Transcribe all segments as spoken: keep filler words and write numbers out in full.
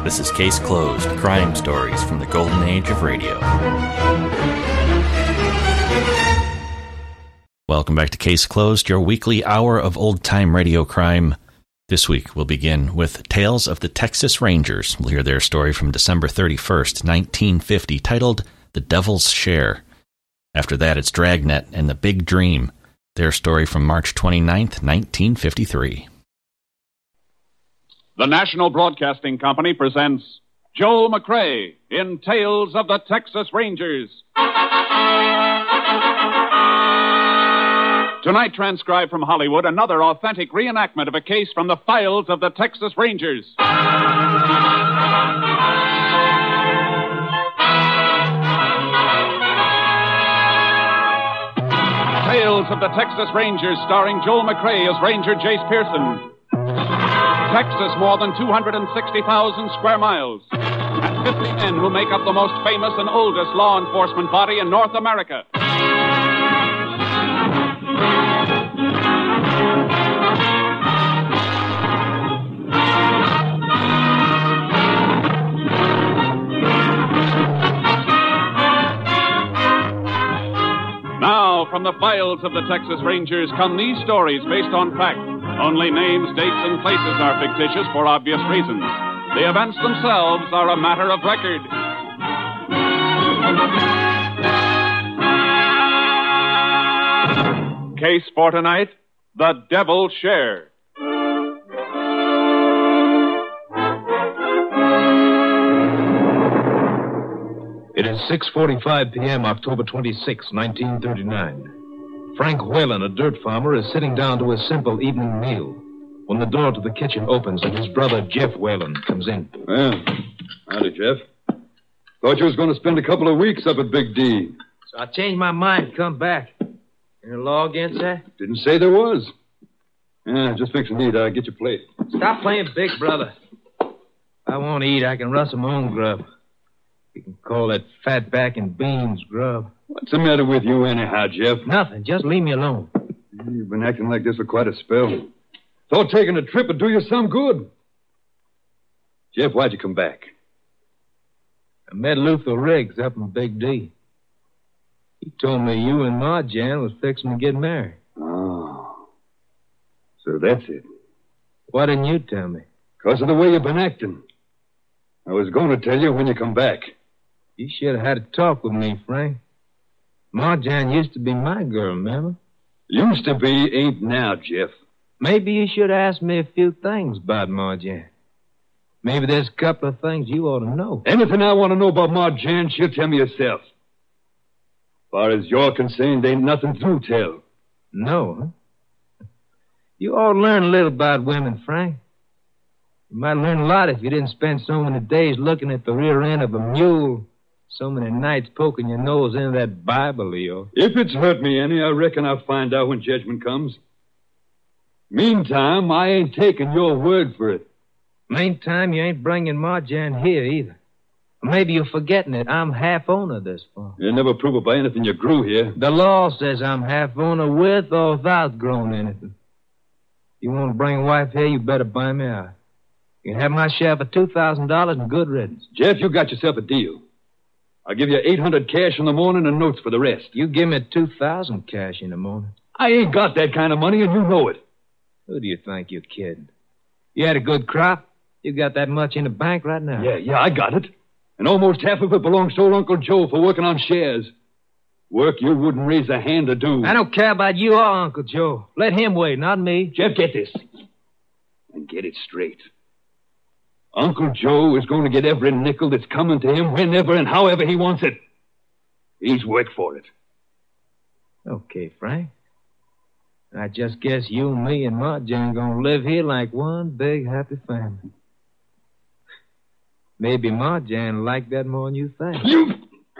This is Case Closed, crime stories from the golden age of radio. Welcome back to Case Closed, your weekly hour of old-time radio crime. This week we'll begin with Tales of the Texas Rangers. We'll hear their story from December thirty-first, nineteen fifty, titled The Devil's Share. After that, it's Dragnet and The Big Dream, their story from March twenty-ninth, nineteen fifty-three. The National Broadcasting Company presents Joe McCrea in Tales of the Texas Rangers. Tonight, transcribed from Hollywood, another authentic reenactment of a case from the files of the Texas Rangers. Tales of the Texas Rangers, starring Joel McCrea as Ranger Jace Pearson. Texas, more than two hundred sixty thousand square miles, and fifty men who make up the most famous and oldest law enforcement body in North America. Now, from the files of the Texas Rangers come these stories based on fact. Only names, dates, and places are fictitious for obvious reasons. The events themselves are a matter of record. Case for tonight, The Devil's Share. It is six forty-five p.m., October twenty-sixth, nineteen thirty-nine. Frank Whalen, a dirt farmer, is sitting down to a simple evening meal when the door to the kitchen opens and his brother, Jeff Whalen, comes in. Well, howdy, Jeff. Thought you was going to spend a couple of weeks up at Big D. So I changed my mind to come back. Any law against that? Didn't say there was. Yeah, just fixing to eat. I'll get your plate. Stop playing big brother. If I want to eat, I can rustle my own grub. You can call that fat back and beans grub. What's the matter with you anyhow, Jeff? Nothing. Just leave me alone. You've been acting like this for quite a spell. Thought taking a trip would do you some good. Jeff, why'd you come back? I met Luther Riggs up in Big D. He told me you and Ma Jan was fixing to get married. Oh. So that's it. Why didn't you tell me? Because of the way you've been acting. I was going to tell you when you come back. You should have had a talk with me, Frank. Marjan used to be my girl, remember? Used to be, ain't now, Jeff. Maybe you should ask me a few things about Marjan. Maybe there's a couple of things you ought to know. Anything I want to know about Marjan, she'll tell me herself. As far as you're concerned, ain't nothing to tell. No, huh? You ought to learn a little about women, Frank. You might learn a lot if you didn't spend so many days looking at the rear end of a mule, so many nights poking your nose into that Bible, Leo. If it's hurt me any, I reckon I'll find out when judgment comes. Meantime, I ain't taking your word for it. Meantime, you ain't bringing Marjan here either. Maybe you're forgetting it. I'm half owner of this farm. You never prove it by anything you grew here. The law says I'm half owner with or without growing anything. You want to bring a wife here, you better buy me out. You can have my share for two thousand dollars and good riddance. Jeff, you got yourself a deal. I'll give you eight hundred cash in the morning and notes for the rest. You give me two thousand cash in the morning. I ain't got that kind of money, and you know it. Who do you think you're kidding? You had a good crop. You got that much in the bank right now. Yeah, yeah, I got it. And almost half of it belongs to old Uncle Joe for working on shares. Work you wouldn't raise a hand to do. I don't care about you or Uncle Joe. Let him wait, not me. Jeff, get this. And get it straight. Uncle Joe is going to get every nickel that's coming to him whenever and however he wants it. He's worked for it. Okay, Frank. I just guess you and me and Marjan gonna live here like one big happy family. Maybe Marjan liked that more than you think. You...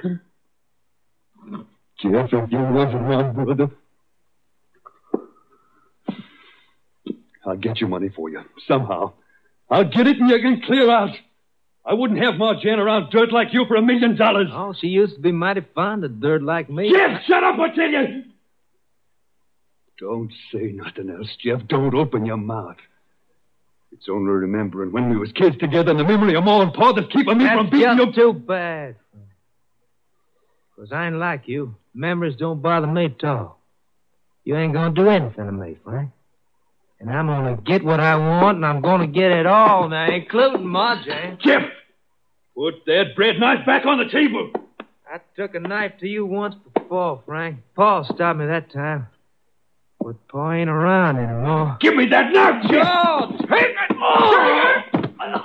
Jeff, if you wasn't my brother, I'll get your money for you, somehow. I'll get it and you can clear out. I wouldn't have Marjan around dirt like you for a million dollars. Oh, she used to be mighty fond of dirt like me. Jeff, shut up, I tell you! Don't say nothing else, Jeff. Don't open your mouth. It's only remembering when we was kids together and the memory of Ma and Pa that's keeping me That's from beating just you. too bad. Because I ain't like you. Memories don't bother me at all. You ain't gonna do anything to me, Frank. And I'm gonna get what I want, and I'm gonna get it all now, including Marjane. Jeff! Put that bread knife back on the table. I took a knife to you once before, Frank. Paul stopped me that time. But Pa ain't around anymore. Give me that knife, Jeff! Oh, take it! Oh!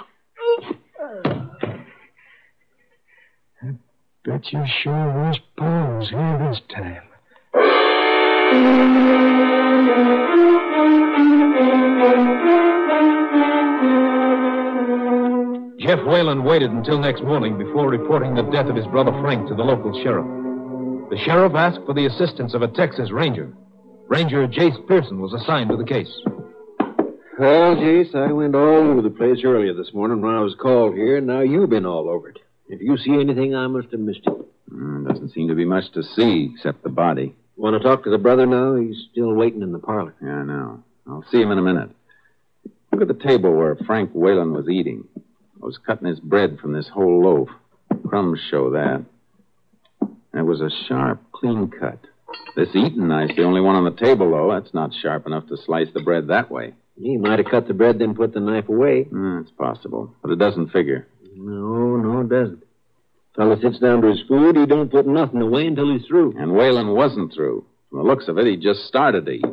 I bet you sure wish Pa was here this time. Jeff Whalen waited until next morning before reporting the death of his brother Frank to the local sheriff. The sheriff asked for the assistance of a Texas Ranger. Ranger Jace Pearson was assigned to the case. Well, Jace, I went all over the place earlier this morning when I was called here, and now you've been all over it. If you see anything, I must have missed it. Mm, doesn't seem to be much to see except the body. Want to talk to the brother now? He's still waiting in the parlor. Yeah, I know. I'll see him in a minute. Look at the table where Frank Whalen was eating. I was cutting his bread from this whole loaf. Crumbs show that. And it was a sharp, clean cut. This eating knife's the only one on the table, though. That's not sharp enough to slice the bread that way. He might have cut the bread, then put the knife away. Mm, it's possible, but it doesn't figure. No, no, it doesn't. Fellow sits down to his food, he don't put nothing away until he's through. And Whalen wasn't through. From the looks of it, he just started to eat.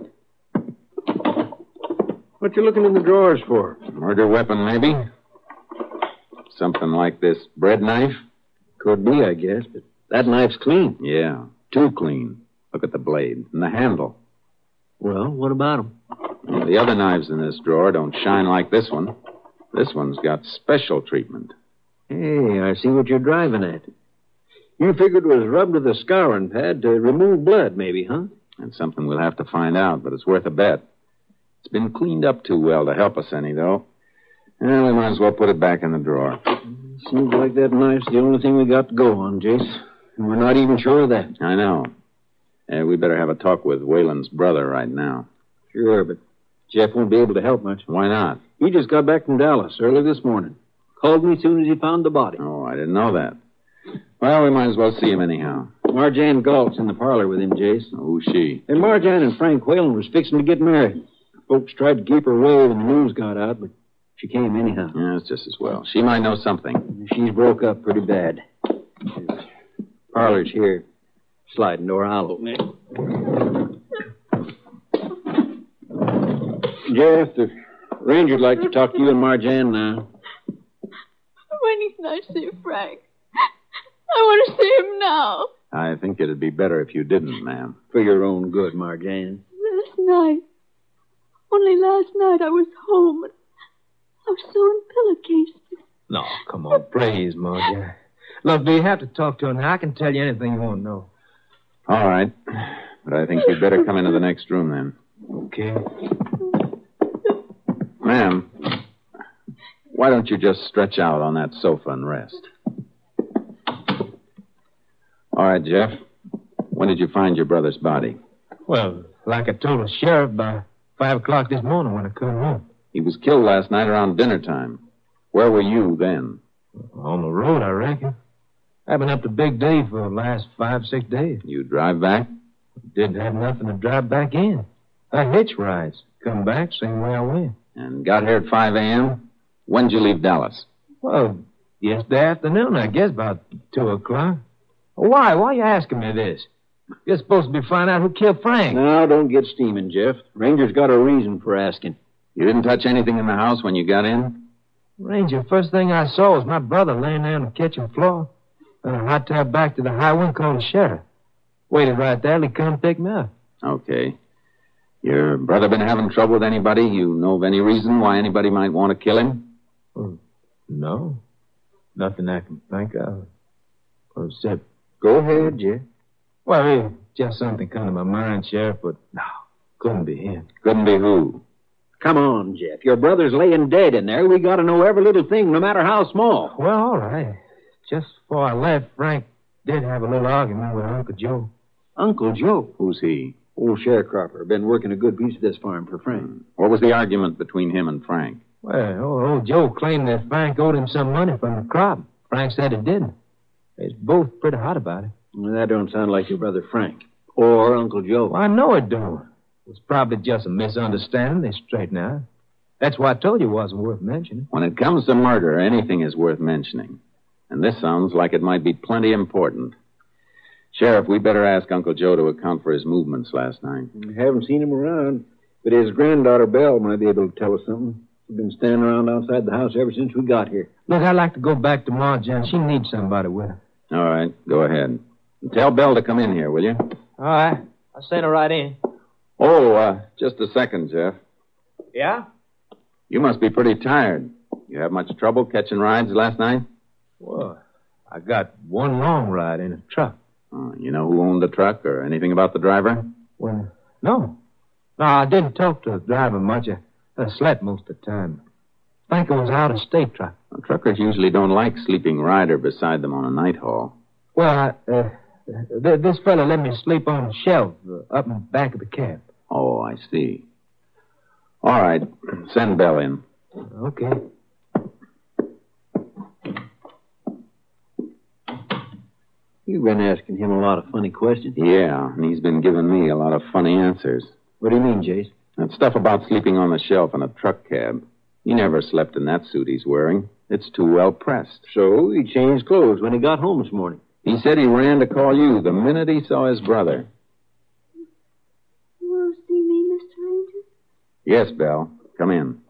What you looking in the drawers for? Murder weapon, maybe? Something like this bread knife? Could be, I guess, but that knife's clean. Yeah, too clean. Look at the blade and the handle. Well, what about him? Well, the other knives in this drawer don't shine like this one. This one's got special treatment. Hey, I see what you're driving at. You figured it was rubbed with a scouring pad to remove blood, maybe, huh? That's something we'll have to find out, but it's worth a bet. It's been cleaned up too well to help us any, though. Well, we might as well put it back in the drawer. Seems like that knife's the only thing we got to go on, Jace. And we're not even sure of that. I know. Uh, we better have a talk with Whalen's brother right now. Sure, but Jeff won't be able to help much. Why not? He just got back from Dallas early this morning. Called me as soon as he found the body. Oh, I didn't know that. Well, we might as well see him anyhow. Marjane Galt's in the parlor with him, Jace. Oh, who's she? And Marjane and Frank Whalen was fixing to get married. Folks tried to keep her away when the news got out, but she came anyhow. Yeah, it's just as well. She might know something. She's broke up pretty bad. Parlor's here. Sliding door, I'll open it. Jeff, the ranger'd like to talk to you and Marjane now. When can I see Frank? I want to see him now. I think it'd be better if you didn't, ma'am. For your own good, Marjane. Last night. Only last night I was home. And I was sewing pillowcases. No, come on, please, Marjane. Look, do you have to talk to her now? I can tell you anything you want to know. All right. But I think you'd better come into the next room then. Okay. Ma'am, why don't you just stretch out on that sofa and rest? All right, Jeff. When did you find your brother's body? Well, like I told the sheriff, by five o'clock this morning when I come home. He was killed last night around dinner time. Where were you then? On the road, I reckon. I've been up to Big Day for the last five, six days. You drive back? Didn't have nothing to drive back in. I hitch rides. Come back, same way I went. And got here at five a.m.? When'd you leave Dallas? Well, yesterday afternoon, I guess, about two o'clock. Why? Why are you asking me this? You're supposed to be finding out who killed Frank. Now, don't get steaming, Jeff. Ranger's got a reason for asking. You didn't touch anything in the house when you got in? Ranger, first thing I saw was my brother laying there on the kitchen floor. And I hightailed back to the highway and called the sheriff. Waited right there till he come pick me up. Okay. Your brother been having trouble with anybody? You know of any reason why anybody might want to kill him? Well, no. Nothing I can think of. Except, Go ahead, Jeff. well, yeah, just something come to my mind, Sheriff, but no, couldn't be him. Couldn't be who? Come on, Jeff. Your brother's laying dead in there. We got to know every little thing, no matter how small. Well, all right. Just before I left, Frank did have a little argument with Uncle Joe. Uncle Joe. Who's he? Old sharecropper. Been working a good piece of this farm for Frank. What was the argument between him and Frank? Well, old, old Joe claimed that Frank owed him some money from the crop. Frank said it didn't. They're both pretty hot about it. Well, that don't sound like your brother Frank. Or Uncle Joe. Well, I know it don't. It's probably just a misunderstanding. They straighten out. That's why I told you it wasn't worth mentioning. When it comes to murder, anything is worth mentioning. And this sounds like it might be plenty important. Sheriff, we better ask Uncle Joe to account for his movements last night. We haven't seen him around, but his granddaughter, Belle, might be able to tell us something. She's been standing around outside the house ever since we got here. Look, I'd like to go back to Ma, Jan. She needs somebody with her. All right, go ahead. And tell Belle to come in here, will you? All right. I'll send her right in. Oh, uh, just a second, Jeff. Yeah? You must be pretty tired. You have much trouble catching rides last night? Well, I got one long ride in a truck. Oh, you know who owned the truck or anything about the driver? Well, no. No, I didn't talk to the driver much. I, I slept most of the time. I think it was out of state truck. Well, truckers usually don't like sleeping rider beside them on a night haul. Well, I, uh, th- this fella let me sleep on a shelf uh, up in the back of the cab. Oh, I see. All right. Send Belle in. Okay. You've been asking him a lot of funny questions. Yeah, and he's been giving me a lot of funny answers. What do you mean, Jace? That stuff about sleeping on the shelf in a truck cab. He never slept in that suit he's wearing. It's too well pressed. So he changed clothes when he got home this morning. He said he ran to call you the minute he saw his brother. You want to see me, Mister Ranger? Yes, Belle. Come in.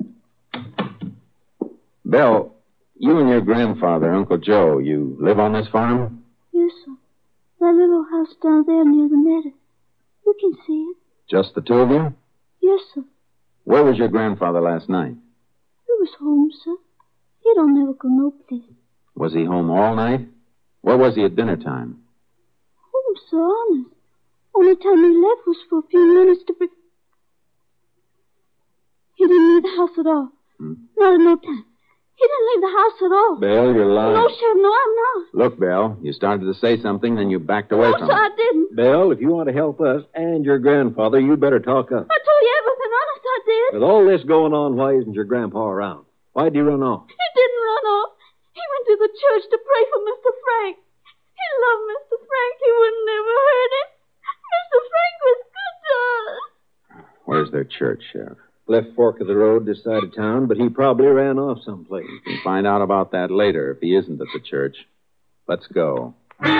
Belle, you and your grandfather, Uncle Joe, you live on this farm? Yes, sir. That little house down there near the meadow. You can see it. Just the two of you? Yes, sir. Where was your grandfather last night? He was home, sir. He don't never go no place. Was he home all night? Where was he at dinner time? Home, sir, honest. Only time he left was for a few minutes to be... He didn't leave the house at all. Hmm? Not at no time. He didn't leave the house at all. Belle, you're lying. No, Sheriff, no, I'm not. Look, Belle, you started to say something, then you backed away No, from sir, it. I didn't. Belle, if you want to help us and your grandfather, you better talk up. I told you everything, honest, I did. With all this going on, why isn't your grandpa around? Why'd he run off? He didn't run off. He went to the church to pray for Mister Frank. He loved Mister Frank. He wouldn't never hurt him. Mister Frank was good to us. Where's their church, Sheriff? Left fork of the road this side of town, but he probably ran off someplace. You can find out about that later if he isn't at the church. Let's go.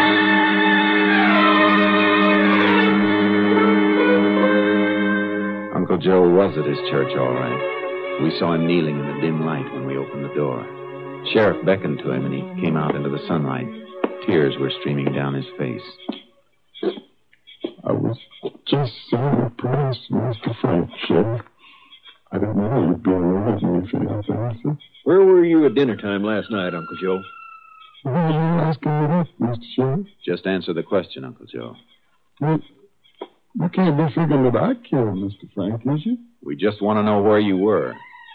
Uncle Joe was at his church, all right. We saw him kneeling in the dim light when we opened the door. Sheriff beckoned to him, and he came out into the sunlight. Tears were streaming down his face. I was just saying a prayer to Mister Frank, Sheriff. I didn't know you'd be around me for anything, sir. Where were you at dinner time last night, Uncle Joe? Why are you asking me that, Mister Sheriff? Just answer the question, Uncle Joe. Well, you can't be figuring that I killed Mister Frank, is you? We just want to know where you were.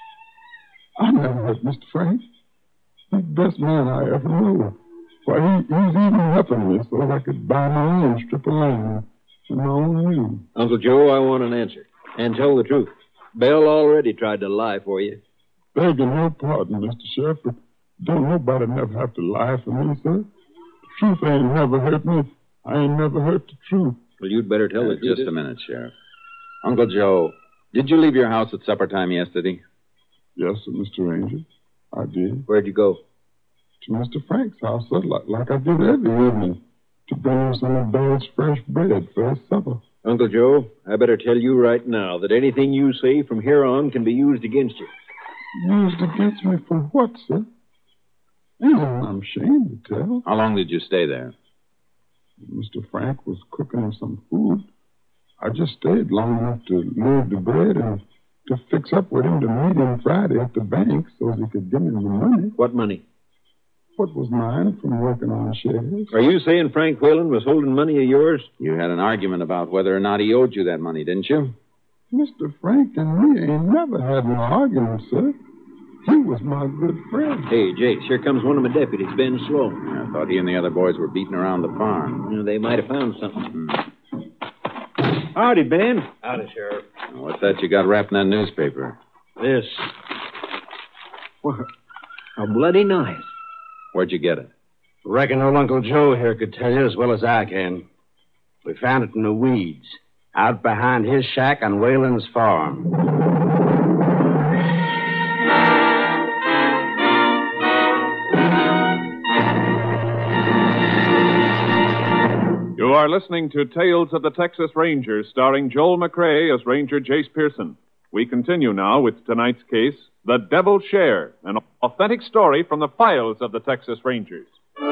I never hurt Mister Frank. He's the best man I ever knew. Why, he, he's even helping me so that I could buy my own strip of land and my own mule. Uncle Joe, I want an answer. And tell the truth. Belle already tried to lie for you. Begging your pardon, Mister Sheriff, but don't nobody never have to lie for me, sir. The truth ain't never hurt me. I ain't never hurt the truth. Well, you'd better tell Uh, the truth. just a minute, Sheriff. Uncle Joe, did you leave your house at supper time yesterday? Yes, sir, Mister Ranger. I did. Where'd you go? To Mister Frank's house, sir, like, like I did every evening, to bring him some of Belle's fresh bread for his supper. Uncle Joe, I better tell you right now that anything you say from here on can be used against you. Used against me for what, sir? Ain't nothing I'm ashamed to tell. How long did you stay there? Mister Frank was cooking him some food. I just stayed long enough to load the bread and to fix up with him to meet him Friday at the bank so he could give me the money. What money? What was mine from working on the shares? Are you saying Frank Whalen was holding money of yours? You had an argument about whether or not he owed you that money, didn't you? Mister Frank and me ain't never had no argument, sir. He was my good friend. Hey, Jace, here comes one of my deputies, Ben Sloan. I thought he and the other boys were beating around the farm. You know, they might have found something. Hmm. Howdy, Ben. Howdy, Sheriff. What's that you got wrapped in that newspaper? This. What? A bloody knife. Where'd you get it? Reckon old Uncle Joe here could tell you as well as I can. We found it in the weeds, out behind his shack on Whalen's farm. You are listening to Tales of the Texas Rangers, starring Joel McCrea as Ranger Jace Pearson. We continue now with tonight's case, The Devil's Share, an authentic story from the files of the Texas Rangers.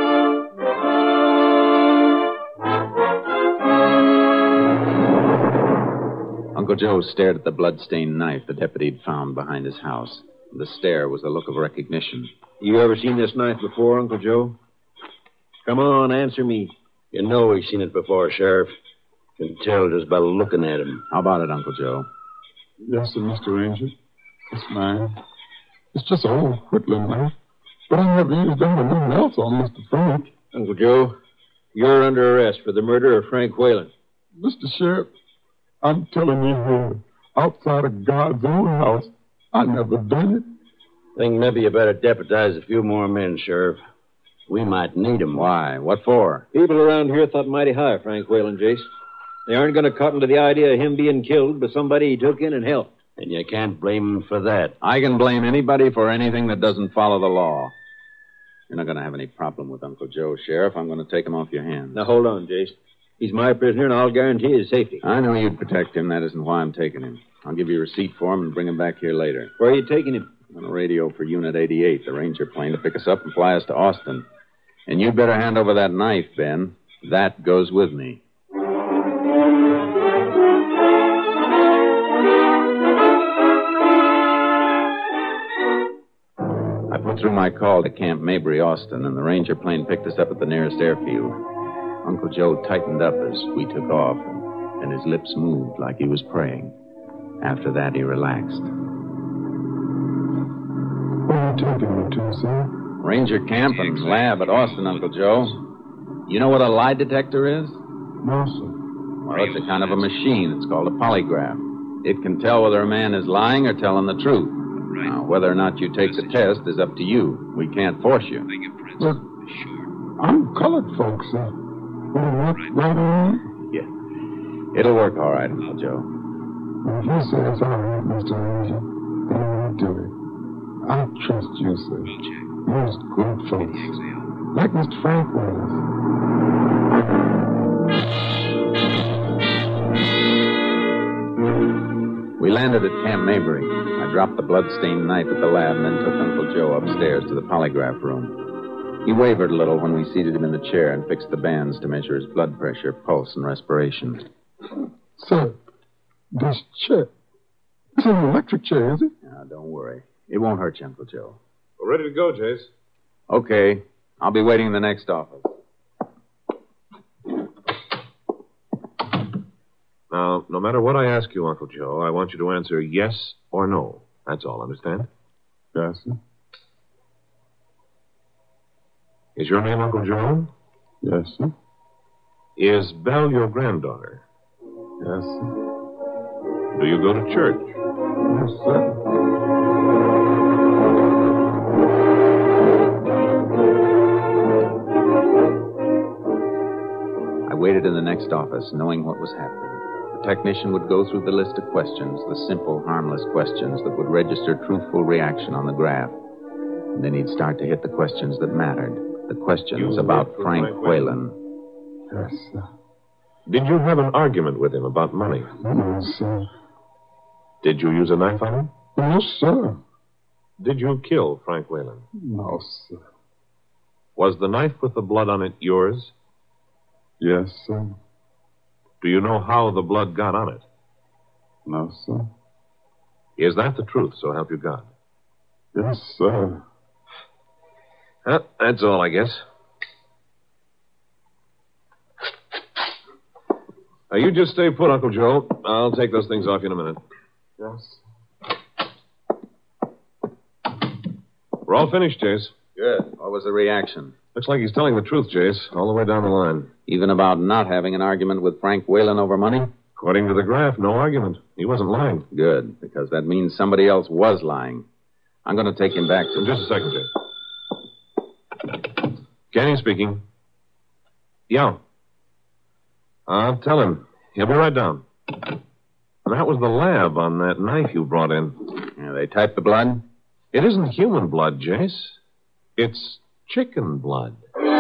Uncle Joe stared at the blood-stained knife the deputy had found behind his house. The stare was a look of recognition. You ever seen this knife before, Uncle Joe? Come on, answer me. You know he's seen it before, Sheriff. Can tell just by looking at him. How about it, Uncle Joe? Yes, sir, Mister Ranger. It's mine. It's just an old whittling knife. But I never used that or nothing else on Mister Frank. Uncle Joe, you're under arrest for the murder of Frank Whalen. Mister Sheriff, I'm telling you here, outside of God's own house, I never done it. Think maybe you better deputize a few more men, Sheriff. We might need 'em. Why? What for? People around here thought mighty high of Frank Whalen, Jace. They aren't going to cotton to the idea of him being killed by somebody he took in and helped. And you can't blame him for that. I can blame anybody for anything that doesn't follow the law. You're not going to have any problem with Uncle Joe, Sheriff. I'm going to take him off your hands. Now, hold on, Jace. He's my prisoner, and I'll guarantee his safety. I know you'd protect him. That isn't why I'm taking him. I'll give you a receipt for him and bring him back here later. Where are you taking him? I'm on a radio for Unit eighty-eight, the Ranger plane, to pick us up and fly us to Austin. And you'd better hand over that knife, Ben. That goes with me. I put through my call to Camp Mabry, Austin, and the Ranger plane picked us up at the nearest airfield. Uncle Joe tightened up as we took off, and his lips moved like he was praying. After that, he relaxed. Where are you taking me to, sir? Ranger camp and lab at Austin, Uncle Joe. You know what a lie detector is? No, sir. Well, it's a kind of a machine. It's called a polygraph. It can tell whether a man is lying or telling the truth. Now, whether or not you take the test is up to you. We can't force you. But I'm colored, folks, sir. Will it work right on? Yeah. It'll work all right, Uncle Joe. Well, if you say it's all right, Mister Ranger, then we'll do it. I trust you, sir. Most good folks. Like Mister Frank was. We landed at Camp Mabry. I dropped the blood-stained knife at the lab and then took Uncle Joe upstairs to the polygraph room. He wavered a little when we seated him in the chair and fixed the bands to measure his blood pressure, pulse, and respiration. Sir, this chair, it's an electric chair, is it? Now, don't worry. It won't hurt you, Uncle Joe. We're ready to go, Jace. Okay. I'll be waiting in the next office. Now, no matter what I ask you, Uncle Joe, I want you to answer yes or no. That's all, understand? Yes, sir. Is your name Uncle Joe? Yes, sir. Is Belle your granddaughter? Yes, sir. Do you go to church? Yes, sir. I waited in the next office, knowing what was happening. The technician would go through the list of questions, the simple, harmless questions that would register truthful reaction on the graph. And then he'd start to hit the questions that mattered, the questions You about work for Frank Frank Whalen. Yes, sir. Did you have an argument with him about money? No, sir. Did you use a knife on him? No, sir. Did you kill Frank Whalen? No, sir. Was the knife with the blood on it yours? Yes, sir. Do you know how the blood got on it? No, sir. Is that the truth, so help you God? Yes, sir. Well, that's all, I guess. Now, you just stay put, Uncle Joe. I'll take those things off you in a minute. Yes. We're all finished, Jace. Good. What was the reaction? Looks like he's telling the truth, Jace, all the way down the line. Even about not having an argument with Frank Whalen over money? According to the graph, no argument. He wasn't lying. Good, because that means somebody else was lying. I'm going to take him back to... Just a second, Jay. Kenny speaking. Yeah. I'll tell him. He'll be right down. That was the lab on that knife you brought in. Yeah, they typed the blood? It isn't human blood, Jace. It's chicken blood.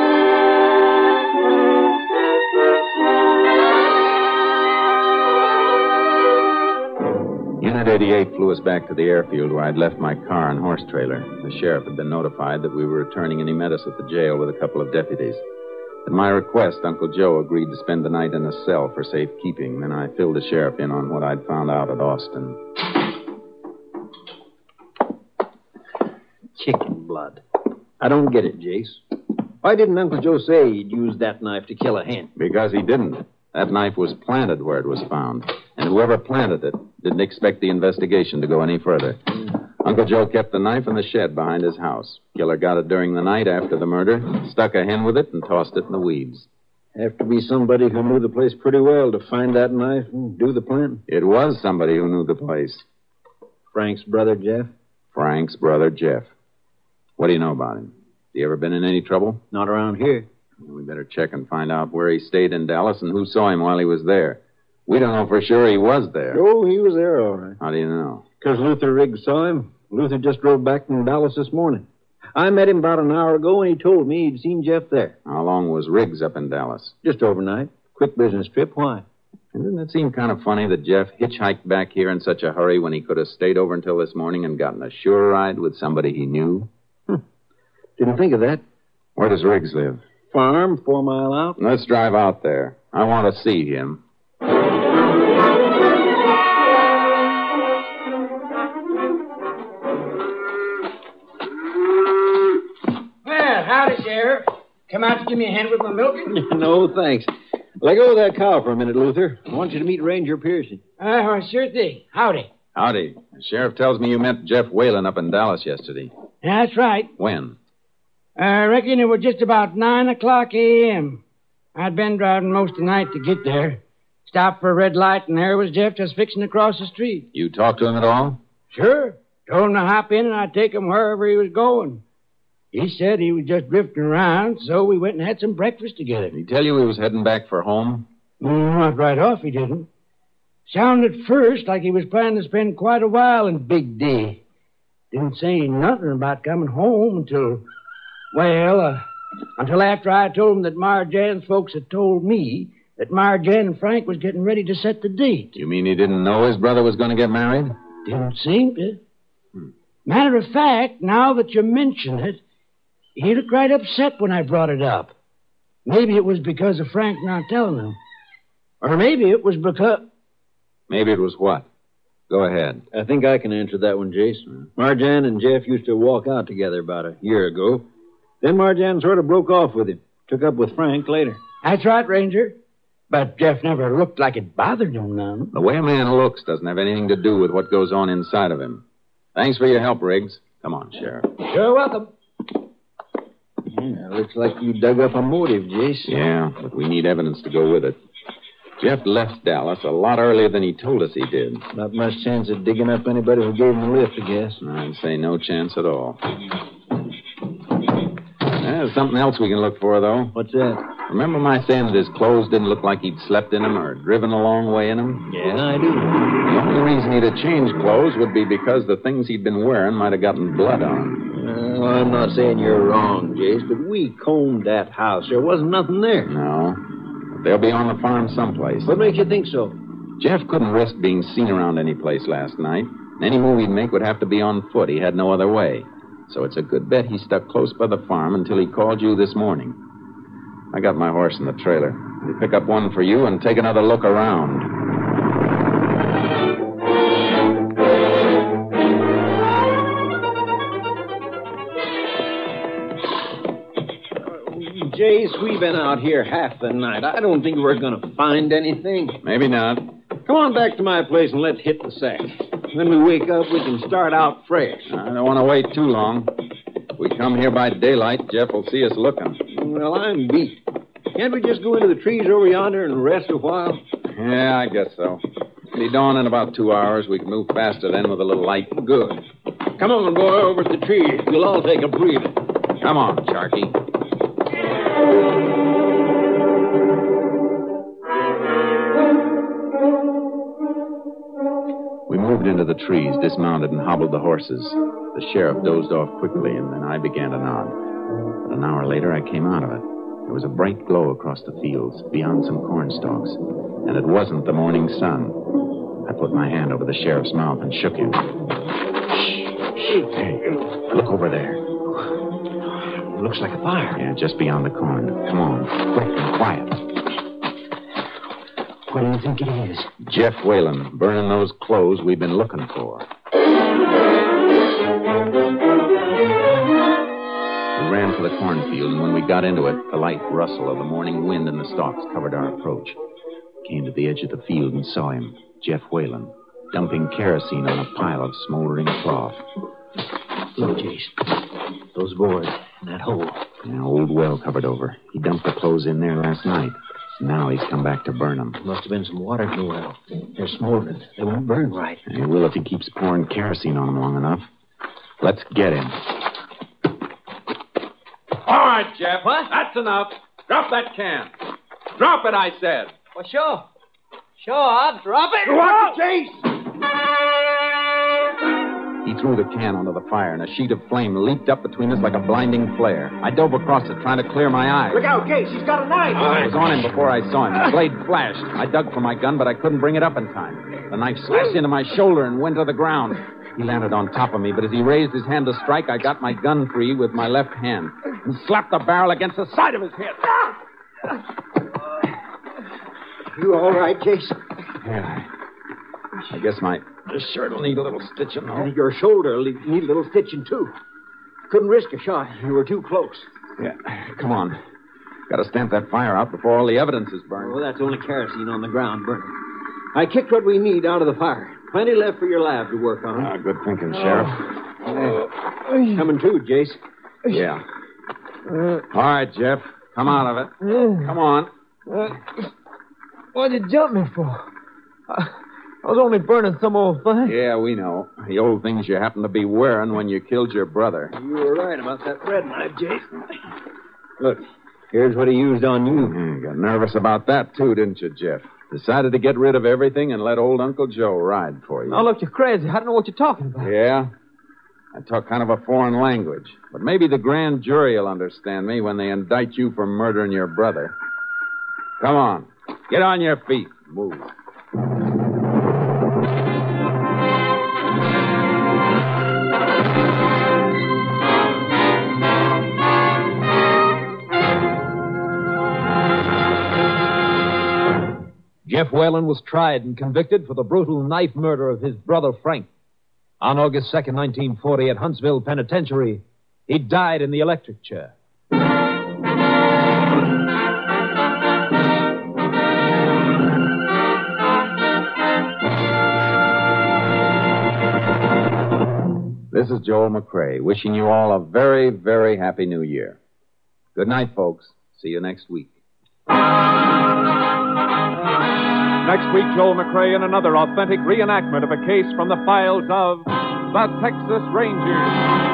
Unit eighty-eight flew us back to the airfield where I'd left my car and horse trailer. The sheriff had been notified that we were returning, and he met us at the jail with a couple of deputies. At my request, Uncle Joe agreed to spend the night in a cell for safekeeping. Then I filled the sheriff in on what I'd found out at Austin. Chicken blood. I don't get it, Jace. Why didn't Uncle Joe say he'd use that knife to kill a hen? Because he didn't. That knife was planted where it was found. And whoever planted it didn't expect the investigation to go any further. Mm. Uncle Joe kept the knife in the shed behind his house. Killer got it during the night after the murder, stuck a hen with it, and tossed it in the weeds. Have to be somebody who knew the place pretty well to find that knife and do the planting. It was somebody who knew the place. Frank's brother, Jeff? Frank's brother, Jeff. What do you know about him? Has he ever been in any trouble? Not around here. We better check and find out where he stayed in Dallas and who saw him while he was there. We don't know for sure he was there. Oh, he was there, all right. How do you know? Because Luther Riggs saw him. Luther just drove back from Dallas this morning. I met him about an hour ago, and he told me he'd seen Jeff there. How long was Riggs up in Dallas? Just overnight. Quick business trip. Why? And doesn't it seem kind of funny that Jeff hitchhiked back here in such a hurry when he could have stayed over until this morning and gotten a sure ride with somebody he knew? Hmm. Didn't think of that. Where does Riggs live? Farm, four mile out. Let's drive out there. I want to see him. Well, howdy, Sheriff. Come out to give me a hand with my milking? No, thanks. Let go of that cow for a minute, Luther. I want you to meet Ranger Pearson. Uh, sure thing. Howdy. Howdy. The sheriff tells me you met Jeff Whalen up in Dallas yesterday. That's right. When? I reckon it was just about nine o'clock a.m. I'd been driving most of the night to get there. Stopped for a red light, and there was Jeff just fixing to cross the street. You talked to him at all? Sure. Told him to hop in, and I'd take him wherever he was going. He said he was just drifting around, so we went and had some breakfast together. Did he tell you he was heading back for home? Mm, not right off, he didn't. Sounded first like he was planning to spend quite a while in Big D. Didn't say nothing about coming home until... Well, uh, until after I told him that Mar Jan's folks had told me that Mar Jan and Frank was getting ready to set the date. You mean he didn't know his brother was going to get married? Didn't seem to. Hmm. Matter of fact, now that you mention it, he looked right upset when I brought it up. Maybe it was because of Frank not telling him. Or maybe it was because... Maybe it was what? Go ahead. I think I can answer that one, Jason. Marjan and Jeff used to walk out together about a year ago. Then Marjan sort of broke off with him. Took up with Frank later. That's right, Ranger. But Jeff never looked like it bothered him none. The way a man looks doesn't have anything to do with what goes on inside of him. Thanks for your help, Riggs. Come on, Sheriff. You're welcome. Yeah, looks like you dug up a motive, Jace. Yeah, but we need evidence to go with it. Jeff left Dallas a lot earlier than he told us he did. Not much chance of digging up anybody who gave him a lift, I guess. I'd say no chance at all. There's something else we can look for, though. What's that? Remember my saying that his clothes didn't look like he'd slept in them or driven a long way in them? Yeah, I do. The only reason he'd have changed clothes would be because the things he'd been wearing might have gotten blood on. Well, I'm not saying you're wrong, Jace, but we combed that house. There wasn't nothing there. No. But they'll be on the farm someplace. What makes you think so? Jeff couldn't risk being seen around any place last night. Any move he'd make would have to be on foot. He had no other way. So it's a good bet he stuck close by the farm until he called you this morning. I got my horse in the trailer. We'll pick up one for you and take another look around. Jace, we've been out here half the night. I don't think we're going to find anything. Maybe not. Come on back to my place and let's hit the sack. When we wake up, we can start out fresh. I don't want to wait too long. If we come here by daylight, Jeff will see us looking. Well, I'm beat. Can't we just go into the trees over yonder and rest a while? Yeah, I guess so. It'll be dawn in about two hours. We can move faster then with a little light. Good. Come on, boy, over to the tree. We'll all take a breather. Come on, Sharky. We moved into the trees, dismounted, and hobbled the horses. The sheriff dozed off quickly, and then I began to nod. But an hour later, I came out of it. There was a bright glow across the fields, beyond some corn stalks, and it wasn't the morning sun. I put my hand over the sheriff's mouth and shook him. Hey, look over there. Looks like a fire. Yeah, just beyond the corn. Come on, quick and quiet. What do you think it is? Jeff Whalen, burning those clothes we've been looking for. We ran for the cornfield, and when we got into it, the light rustle of the morning wind in the stalks covered our approach. Came to the edge of the field and saw him, Jeff Whalen, dumping kerosene on a pile of smoldering cloth. Look, Jace. Those boards in that hole. An old well covered over. He dumped the clothes in there last night. Now he's come back to burn them. Must have been some water in the well. They're smoldering. They won't burn right. And he will if he keeps pouring kerosene on them long enough. Let's get him. All right, Jeff. What? That's enough. Drop that can. Drop it, I said. Well, sure. Sure, I'll drop it. Watch it, Jace! He threw the can onto the fire, and a sheet of flame leaped up between us like a blinding flare. I dove across it, trying to clear my eyes. Look out, Case. He's got a knife. I was on him before I saw him. The blade flashed. I dug for my gun, but I couldn't bring it up in time. The knife slashed into my shoulder and went to the ground. He landed on top of me, but as he raised his hand to strike, I got my gun free with my left hand and slapped the barrel against the side of his head. You all right, Case? Yeah. I guess my shirt will need a little stitching, though. Your shoulder will need a little stitching, too. Couldn't risk a shot. You were too close. Yeah. Come on. Got to stamp that fire out before all the evidence is burned. Well, that's only kerosene on the ground burning. I kicked what we need out of the fire. Plenty left for your lab to work on. Ah, good thinking, Sheriff. Uh, coming to, Jace. Yeah. Uh, all right, Jeff. Come out of it. Uh, Come on. Uh, what'd you jump me for? I, I was only burning some old thing. Yeah, we know. The old things you happened to be wearing when you killed your brother. You were right about that bread knife, Jace. Look, here's what he used on you. You got nervous about that, too, didn't you, Jeff? Decided to get rid of everything and let old Uncle Joe ride for you. Oh, look, you're crazy. I don't know what you're talking about. Yeah? I talk kind of a foreign language. But maybe the grand jury will understand me when they indict you for murdering your brother. Come on. Get on your feet. Move. Jeff Whalen was tried and convicted for the brutal knife murder of his brother Frank. On August second, nineteen forty, at Huntsville Penitentiary, he died in the electric chair. This is Joel McCrae, wishing you all a very, very happy new year. Good night, folks. See you next week. Next week, Joel McCrae in another authentic reenactment of a case from the files of the Texas Rangers.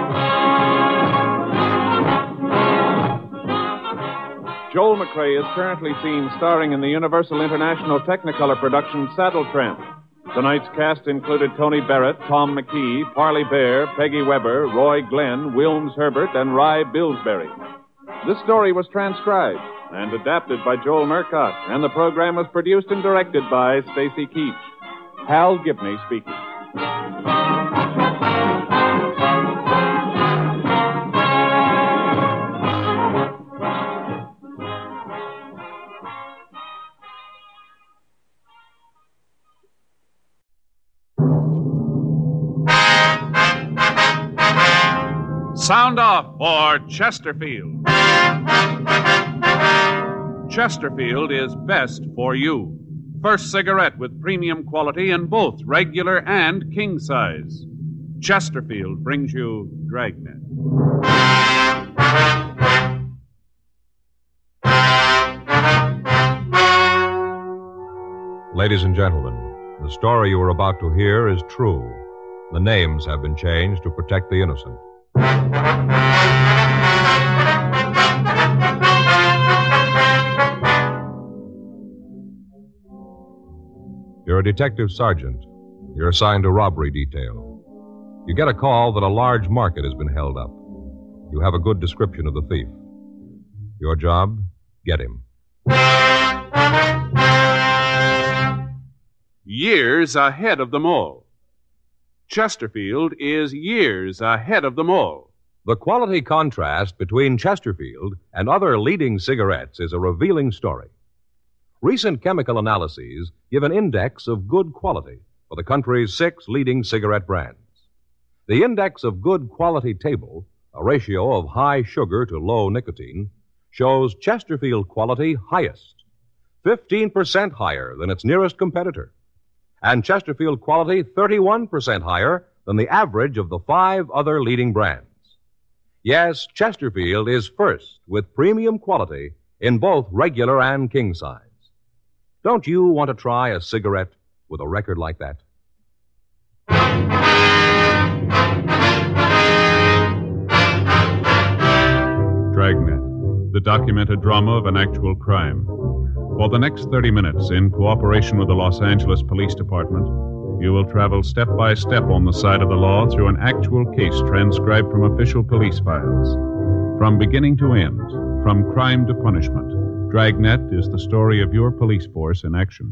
Joel McCrae is currently seen starring in the Universal International Technicolor production Saddle Tramp. Tonight's cast included Tony Barrett, Tom McKee, Parley Bear, Peggy Weber, Roy Glenn, Wilms Herbert, and Rye Billsbury. This story was transcribed and adapted by Joel Murcott, and the program was produced and directed by Stacy Keach. Hal Gibney speaking. Sound off for Chesterfield. Chesterfield is best for you. First cigarette with premium quality in both regular and king size. Chesterfield brings you Dragnet. Ladies and gentlemen, the story you are about to hear is true. The names have been changed to protect the innocent. You're a detective sergeant. You're assigned to robbery detail. You get a call that a large market has been held up. You have a good description of the thief. Your job? Get him. Years ahead of them all. Chesterfield is years ahead of them all. The quality contrast between Chesterfield and other leading cigarettes is a revealing story. Recent chemical analyses give an index of good quality for the country's six leading cigarette brands. The index of good quality table, a ratio of high sugar to low nicotine, shows Chesterfield quality highest, fifteen percent higher than its nearest competitor, and Chesterfield quality thirty-one percent higher than the average of the five other leading brands. Yes, Chesterfield is first with premium quality in both regular and king size. Don't you want to try a cigarette with a record like that? Dragnet, the documented drama of an actual crime. For the next thirty minutes, in cooperation with the Los Angeles Police Department, you will travel step by step on the side of the law through an actual case transcribed from official police files. From beginning to end, from crime to punishment, Dragnet is the story of your police force in action.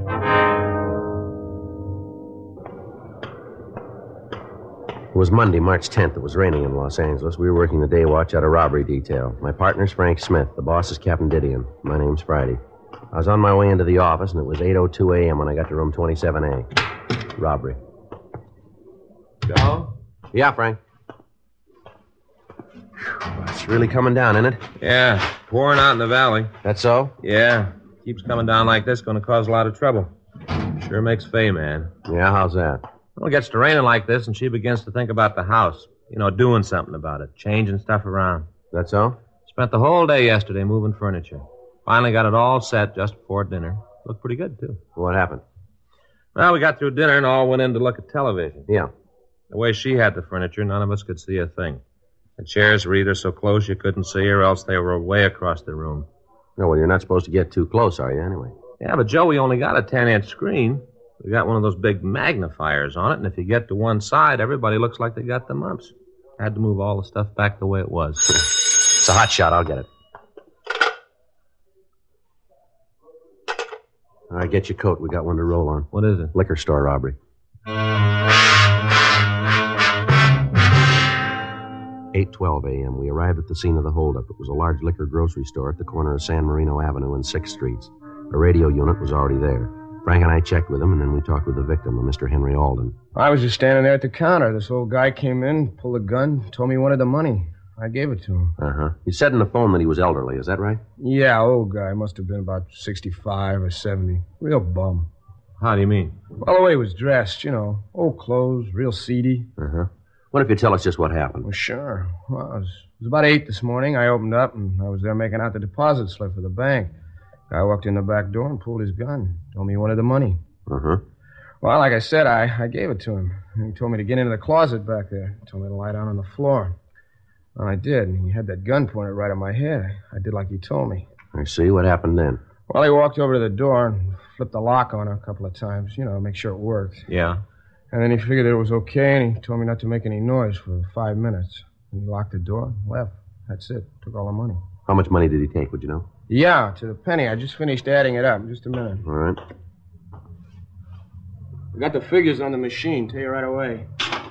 It was Monday, March tenth. It was raining in Los Angeles. We were working the day watch at a robbery detail. My partner's Frank Smith. The boss is Captain Didion. My name's Friday. I was on my way into the office, and it was eight oh two a.m. when I got to room twenty-seven A. Robbery. Joe? Yeah, Frank. It's really coming down, isn't it? Yeah, pouring out in the valley. That so? Yeah. Keeps coming down like this, going to cause a lot of trouble. Sure makes Faye, man. Yeah, how's that? Well, it gets to raining like this, and she begins to think about the house. You know, doing something about it, changing stuff around. That so? Spent the whole day yesterday moving furniture. Finally got it all set just before dinner. Looked pretty good, too. What happened? Well, we got through dinner and all went in to look at television. Yeah. The way she had the furniture, none of us could see a thing. The chairs were either so close you couldn't see, or else they were way across the room. No, well, you're not supposed to get too close, are you, anyway? Yeah, but Joe, we only got a ten-inch screen. We got one of those big magnifiers on it, and if you get to one side, everybody looks like they got the mumps. Had to move all the stuff back the way it was. It's a hot shot. I'll get it. All right, get your coat. We got one to roll on. What is it? Liquor store robbery. eight twelve a.m. We arrived at the scene of the holdup. It was a large liquor grocery store at the corner of San Marino Avenue and sixth Streets. A radio unit was already there. Frank and I checked with him, and then we talked with the victim, a Mister Henry Alden. I was just standing there at the counter. This old guy came in, pulled a gun, told me he wanted the money. I gave it to him. Uh-huh. He said in the phone that he was elderly. Is that right? Yeah, old guy. Must have been about sixty-five or seventy. Real bum. How do you mean? Well, the way he was dressed, you know. Old clothes, real seedy. Uh-huh. What if you tell us just what happened? Well, sure. Well, it was, it was about eight this morning. I opened up, and I was there making out the deposit slip for the bank. Guy walked in the back door and pulled his gun. Told me he wanted the money. Uh-huh. Well, like I said, I, I gave it to him. He told me to get into the closet back there. He told me to lie down on the floor. Well, I did, and he had that gun pointed right at my head. I did like he told me. I see. What happened then? Well, he walked over to the door and flipped the lock on it a couple of times, you know, make sure it worked. Yeah. And then he figured it was okay, and he told me not to make any noise for five minutes. And he locked the door and left. That's it. Took all the money. How much money did he take, would you know? Yeah, to the penny. I just finished adding it up. Just a minute. All right. I got the figures on the machine. Tell you right away.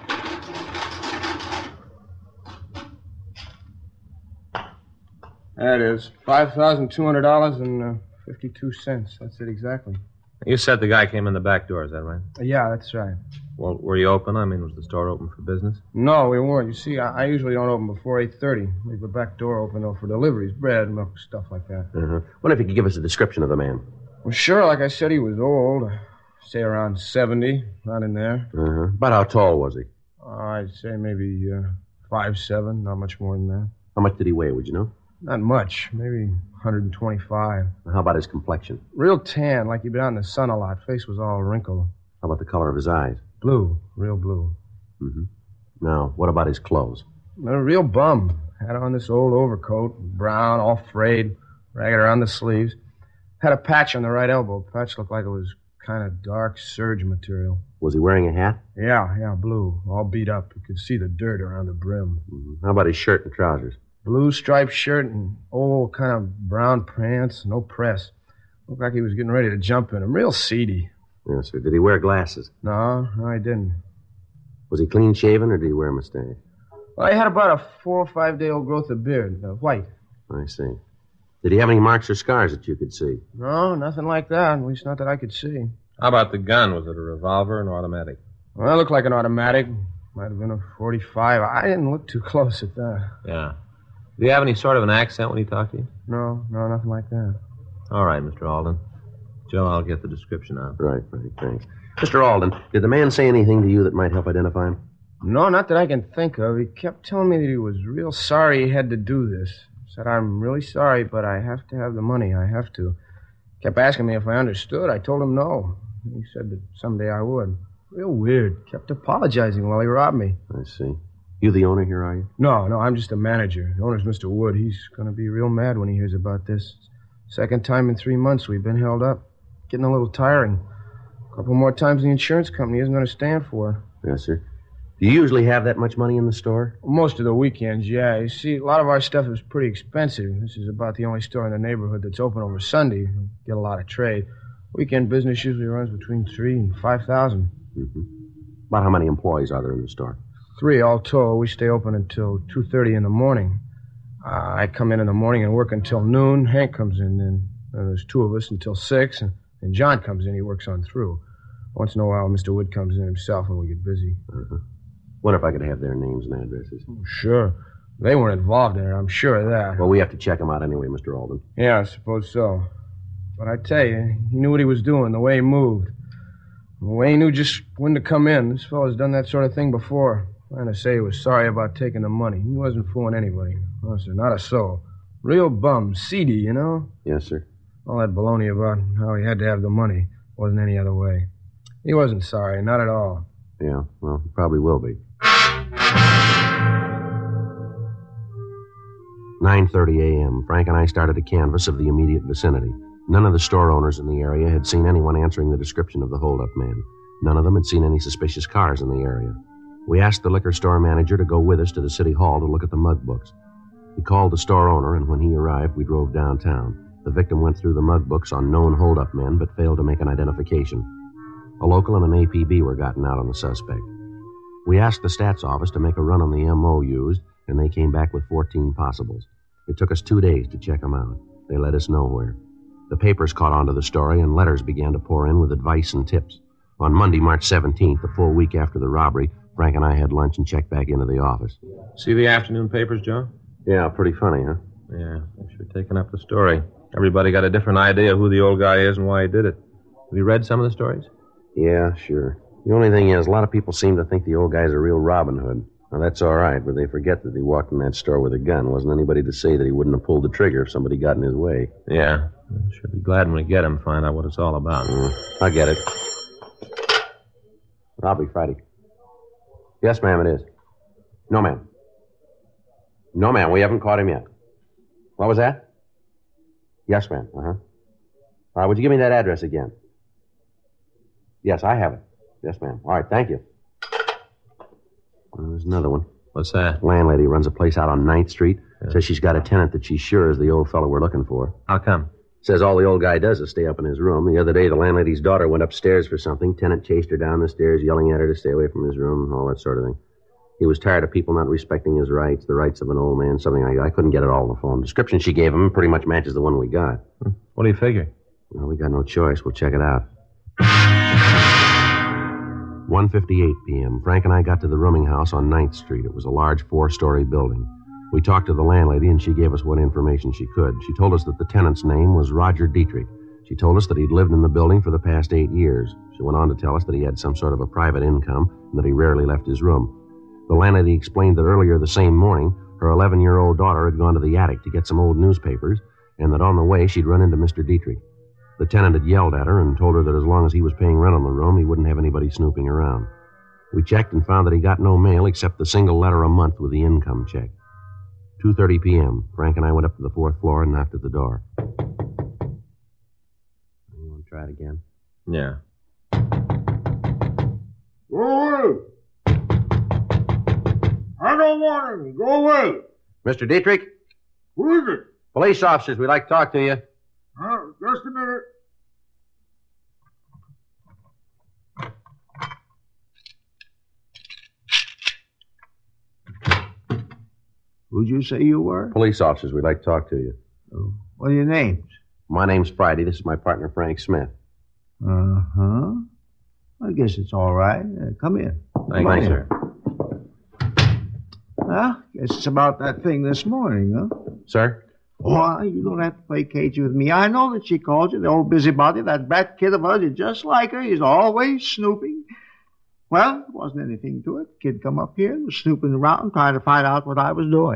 That is five thousand two hundred dollars and fifty-two cents. That's it exactly. You said the guy came in the back door, is that right? Yeah, that's right. Well, were you open? I mean, was the store open for business? No, we weren't. You see, I, I usually don't open before eight thirty. Leave the back door open, though, for deliveries. Bread, milk, stuff like that. Uh-huh. What if you could give us a description of the man? Well, sure. Like I said, he was old. Say around seventy, not in there. Uh-huh. About how tall was he? Uh, I'd say maybe uh, five seven, not much more than that. How much did he weigh, would you know? Not much. Maybe one twenty-five. How about his complexion? Real tan, like he'd been out in the sun a lot. Face was all wrinkled. How about the color of his eyes? Blue. Real blue. Mm-hmm. Now, what about his clothes? A real bum. Had on this old overcoat, brown, all frayed, ragged around the sleeves. Had a patch on the right elbow. Patch looked like it was kind of dark serge material. Was he wearing a hat? Yeah, yeah, blue. All beat up. You could see the dirt around the brim. Mm-hmm. How about his shirt and trousers? Blue striped shirt and old kind of brown pants, no press. Looked like he was getting ready to jump in them. Real seedy. Yes, sir. Did he wear glasses? No, no, I didn't. Was he clean shaven or did he wear a mustache? Well, I had about a four or five day old growth of beard, uh, white. I see. Did he have any marks or scars that you could see? No, nothing like that. At least not that I could see. How about the gun? Was it a revolver or an automatic? Well, it looked like an automatic. Might have been a forty-five. I didn't look too close at that. Yeah. Did he have any sort of an accent when he talked to you? No, no, nothing like that. All right, Mister Alden. Joe, I'll get the description out. Right, right, thanks. Mister Alden, did the man say anything to you that might help identify him? No, not that I can think of. He kept telling me that he was real sorry he had to do this. Said, I'm really sorry, but I have to have the money. I have to. Kept asking me if I understood. I told him no. He said that someday I would. Real weird. Kept apologizing while he robbed me. I see. You the owner here, are you? No, no, I'm just a manager. The owner's Mister Wood. He's going to be real mad when he hears about this. Second time in three months we've been held up. Getting a little tiring. A couple more times the insurance company isn't going to stand for it. Yes, sir. Do you usually have that much money in the store? Most of the weekends, yeah. You see, a lot of our stuff is pretty expensive. This is about the only store in the neighborhood that's open over Sunday. We get a lot of trade. Weekend business usually runs between three and five thousand. Mm-hmm. About how many employees are there in the store? Three all told. We stay open until two thirty in the morning. Uh, I come in in the morning and work until noon. Hank comes in, and uh, there's two of us until six, and, and John comes in. He works on through. Once in a while, Mister Wood comes in himself when we get busy. Uh-huh. Wonder if I could have their names and addresses. Sure. They weren't involved in it, I'm sure of that. Well, we have to check them out anyway, Mister Alden. Yeah, I suppose so. But I tell you, he knew what he was doing, the way he moved. The way he knew just when to come in. This fellow's done that sort of thing before. Trying to say he was sorry about taking the money. He wasn't fooling anybody. No, sir, not a soul. Real bum, seedy, you know? Yes, sir. All that baloney about how he had to have the money. Wasn't any other way. He wasn't sorry, not at all. Yeah, well, he probably will be. nine thirty a.m., Frank and I started a canvass of the immediate vicinity. None of the store owners in the area had seen anyone answering the description of the hold-up man. None of them had seen any suspicious cars in the area. We asked the liquor store manager to go with us to the city hall to look at the mug books. He called the store owner, and when he arrived, we drove downtown. The victim went through the mug books on known hold-up men, but failed to make an identification. A local and an A P B were gotten out on the suspect. We asked the stats office to make a run on the M O used, and they came back with fourteen possibles. It took us two days to check them out. They led us nowhere. The papers caught on to the story, and letters began to pour in with advice and tips. On Monday, March seventeenth, a full week after the robbery, Frank and I had lunch and checked back into the office. See the afternoon papers, Joe? Yeah, pretty funny, huh? Yeah, they're sure taking up the story. Everybody got a different idea who the old guy is and why he did it. Have you read some of the stories? Yeah, sure. The only thing is, a lot of people seem to think the old guy's a real Robin Hood. Now, that's all right, but they forget that he walked in that store with a gun. Wasn't anybody to say that he wouldn't have pulled the trigger if somebody got in his way. Yeah. Should be glad when we get him, find out what it's all about. Mm, I get it. Robbery Friday. Yes, ma'am, it is. No, ma'am. No, ma'am, we haven't caught him yet. What was that? Yes, ma'am. Uh-huh. All right, would you give me that address again? Yes, I have it. Yes, ma'am. All right, thank you. Well, there's another one. What's that? Landlady runs a place out on ninth Street. Yeah. Says she's got a tenant that she's sure is the old fellow we're looking for. How come? Says all the old guy does is stay up in his room. The other day, the landlady's daughter went upstairs for something. Tenant chased her down the stairs, yelling at her to stay away from his room, all that sort of thing. He was tired of people not respecting his rights, the rights of an old man, something like that. I couldn't get it all on the phone. The description she gave him pretty much matches the one we got. Hmm. What do you figure? Well, we got no choice. We'll check it out. one fifty-eight p.m. Frank and I got to the rooming house on ninth Street. It was a large four-story building. We talked to the landlady, and she gave us what information she could. She told us that the tenant's name was Roger Dietrich. She told us that he'd lived in the building for the past eight years. She went on to tell us that he had some sort of a private income and that he rarely left his room. The landlady explained that earlier the same morning, her eleven-year-old daughter had gone to the attic to get some old newspapers, and that on the way she'd run into Mister Dietrich. The tenant had yelled at her and told her that as long as he was paying rent on the room, he wouldn't have anybody snooping around. We checked and found that he got no mail except the single letter a month with the income check. two thirty p.m. Frank and I went up to the fourth floor and knocked at the door. You want to try it again? Yeah. Go away! I don't want any. Go away! Mister Dietrich? Who is it? Police officers, we'd like to talk to you. Uh, just a minute. Who'd you say you were? Police officers, we'd like to talk to you. Oh, what are your names? My name's Friday. This is my partner, Frank Smith. Uh-huh. I guess it's all right. Uh, come in. Thank Come you, in. sir. Well, guess it's about that thing this morning, huh? Sir? Why, you don't have to play cagey with me. I know that she called you, the old busybody. That brat kid of hers is just like her. He's always snooping. Well, there wasn't anything to it. The kid come up here and was snooping around trying to find out what I was doing.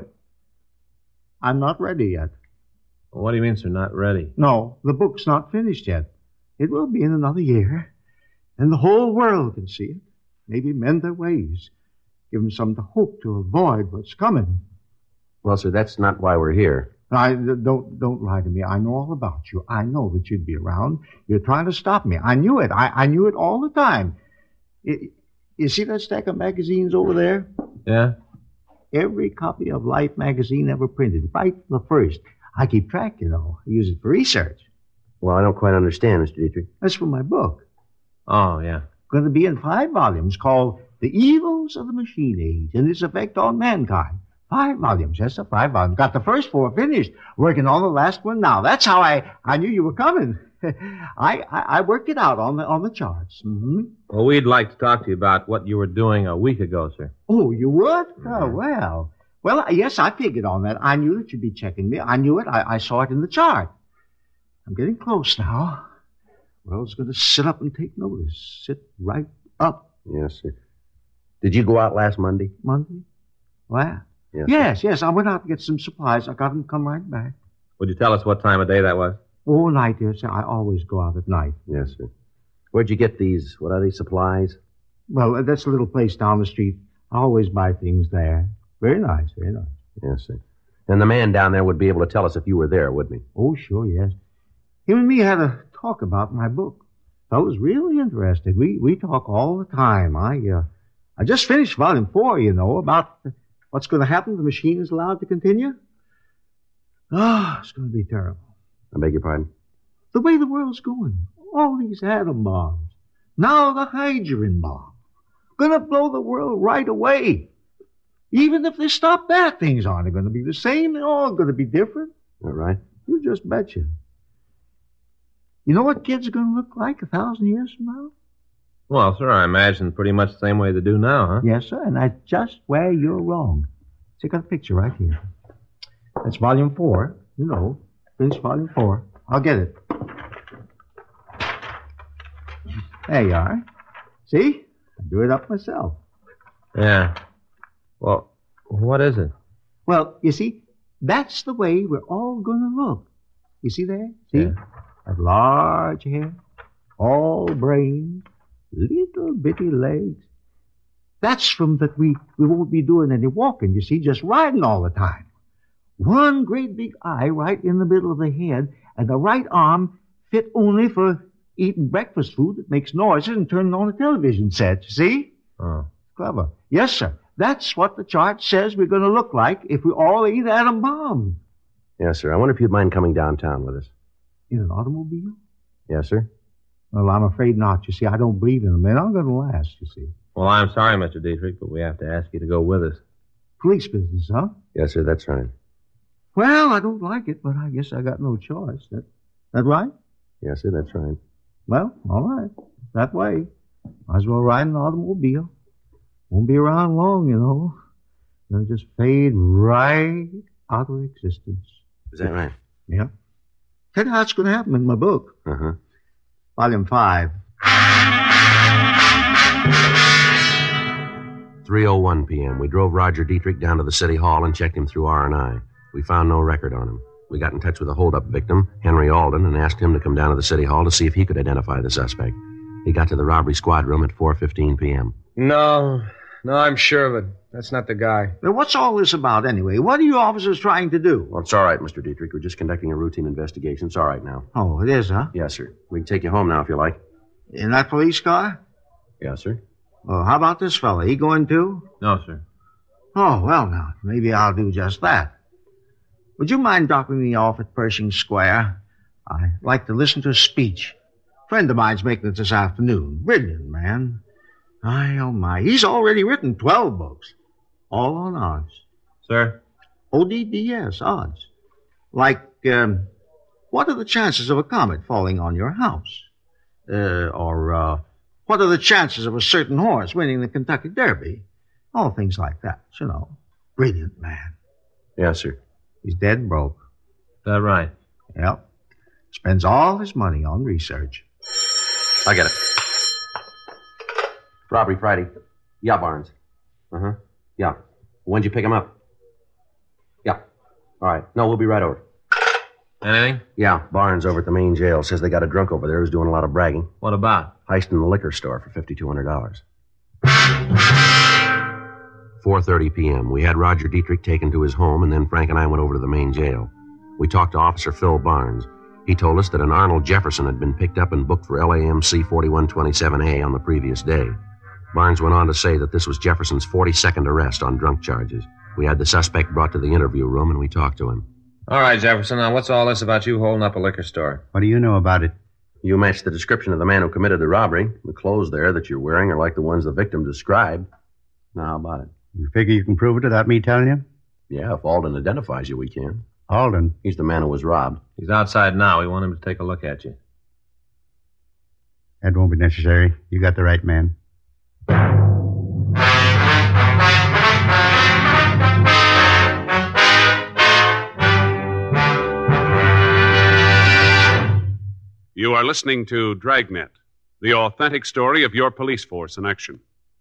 I'm not ready yet. What do you mean, sir, not ready? No, the book's not finished yet. It will be in another year. And the whole world can see it. Maybe mend their ways. Give them something to hope to avoid what's coming. Well, sir, that's not why we're here. I, don't, don't lie to me. I know all about you. I know that you'd be around. You're trying to stop me. I knew it. I, I knew it all the time. It, you see that stack of magazines over there? Yeah? Every copy of Life magazine ever printed, right from the first. I keep track, you know. I use it for research. Well, I don't quite understand, Mister Dietrich. That's from my book. Oh, yeah. Going to be in five volumes called The Evils of the Machine Age and Its Effect on Mankind. Five volumes, yes, sir, five volumes. Got the first four finished. Working on the last one now. That's how I, I knew you were coming. I, I I worked it out on the on the charts. Mm-hmm. Well, we'd like to talk to you about what you were doing a week ago, sir. Oh, you would? Oh, well. Well, yes, I figured on that. I knew that you'd be checking me. I knew it. I, I saw it in the chart. I'm getting close now. World's going to sit up and take notice. Sit right up. Yes, sir. Did you go out last Monday? Monday? Where? Yes, yes, yes. I went out to get some supplies. I got them come right back. Would you tell us what time of day that was? Oh, night, dear sir. I always go out at night. Yes, sir. Where'd you get these? What are these, supplies? Well, that's a little place down the street. I always buy things there. Very nice, very nice. Yes, sir. And the man down there would be able to tell us if you were there, wouldn't he? Oh, sure, yes. Him and me had a talk about my book. I was really interested. We we talk all the time. I uh, I just finished volume four, you know, about what's going to happen if the machine is allowed to continue. Ah, oh, it's going to be terrible. I beg your pardon? The way the world's going. All these atom bombs. Now the hydrogen bomb. Gonna blow the world right away. Even if they stop that, things aren't going to be the same. They're all going to be different. All right. You just betcha. You know what kids are going to look like a thousand years from now? Well, sir, I imagine pretty much the same way they do now, huh? Yes, sir, and that's just where you're wrong. See, I got a picture right here. That's volume four. You know, finished volume four. I'll get it. There you are. See? I do it up myself. Yeah. Well, what is it? Well, you see, that's the way we're all going to look. You see there? See? Yeah. That large head, all brains, little bitty legs. That's from that we, we won't be doing any walking, you see, just riding all the time. One great big eye right in the middle of the head, and the right arm fit only for eating breakfast food that makes noises and turning on a television set, you see? Oh. Clever. Yes, sir. That's what the chart says we're going to look like if we all eat atom bombs. Yes, sir. I wonder if you'd mind coming downtown with us. In an automobile? Yes, sir. Well, I'm afraid not. You see, I don't believe in them. They're not going to last, you see. Well, I'm sorry, Mister Dietrich, but we have to ask you to go with us. Police business, huh? Yes, sir, that's right. Well, I don't like it, but I guess I got no choice. That, that right? Yes, sir, that's right. Well, all right. That way. Might as well ride an automobile. Won't be around long, you know. They'll just fade right out of existence. Is that right? Yeah. Tell you how it's going to happen in my book. Uh-huh. Volume five. three oh one p.m. We drove Roger Dietrich down to the city hall and checked him through R and I. We found no record on him. We got in touch with the holdup victim, Henry Alden, and asked him to come down to the city hall to see if he could identify the suspect. He got to the robbery squad room at four fifteen p.m. No, no, I'm sure of it. That's not the guy. Now, what's all this about, anyway? What are you officers trying to do? Well, it's all right, Mister Dietrich. We're just conducting a routine investigation. It's all right now. Oh, it is, huh? Yes, sir. We can take you home now if you like. In that police car? Yes, sir. Well, how about this fella? He going too? No, sir. Oh, well, now, maybe I'll do just that. Would you mind dropping me off at Pershing Square? I'd like to listen to a speech. A friend of mine's making it this afternoon. Brilliant, man. My, oh, my. He's already written twelve books. All on odds. Sir? O D D S, odds. Like, um, what are the chances of a comet falling on your house? Uh, or, uh, what are the chances of a certain horse winning the Kentucky Derby? All things like that, you know. Brilliant man. Yes, sir. He's dead broke. Is that right? Yep. Spends all his money on research. I get it. Robbery Friday. Yeah, Barnes. Uh-huh. Yeah. When'd you pick him up? Yeah. All right. No, we'll be right over. Anything? Yeah, Barnes over at the main jail says they got a drunk over there who's doing a lot of bragging. What about? Heisting the liquor store for fifty-two hundred dollars. four thirty p.m. We had Roger Dietrich taken to his home, and then Frank and I went over to the main jail. We talked to Officer Phil Barnes. He told us that an Arnold Jefferson had been picked up and booked for L A M C forty-one twenty-seven A on the previous day. Barnes went on to say that this was Jefferson's forty-second arrest on drunk charges. We had the suspect brought to the interview room, and we talked to him. All right, Jefferson, now what's all this about you holding up a liquor store? What do you know about it? You matched the description of the man who committed the robbery. The clothes there that you're wearing are like the ones the victim described. Now, how about it? You figure you can prove it without me telling you? Yeah, if Alden identifies you, we can. Alden? He's the man who was robbed. He's outside now. We want him to take a look at you. That won't be necessary. You got the right man. You are listening to Dragnet, the authentic story of your police force in action.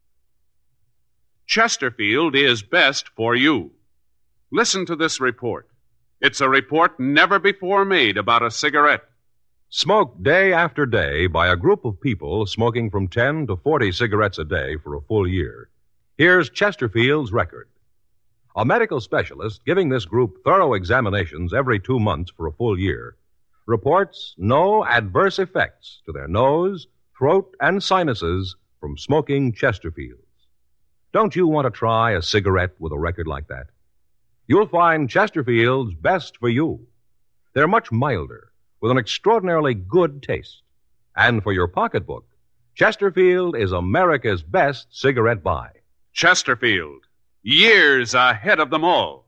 Chesterfield is best for you. Listen to this report. It's a report never before made about a cigarette. Smoked day after day by a group of people smoking from ten to forty cigarettes a day for a full year. Here's Chesterfield's record. A medical specialist giving this group thorough examinations every two months for a full year reports no adverse effects to their nose, throat, and sinuses from smoking Chesterfields. Don't you want to try a cigarette with a record like that? You'll find Chesterfield's best for you. They're much milder, with an extraordinarily good taste. And for your pocketbook, Chesterfield is America's best cigarette buy. Chesterfield, years ahead of them all.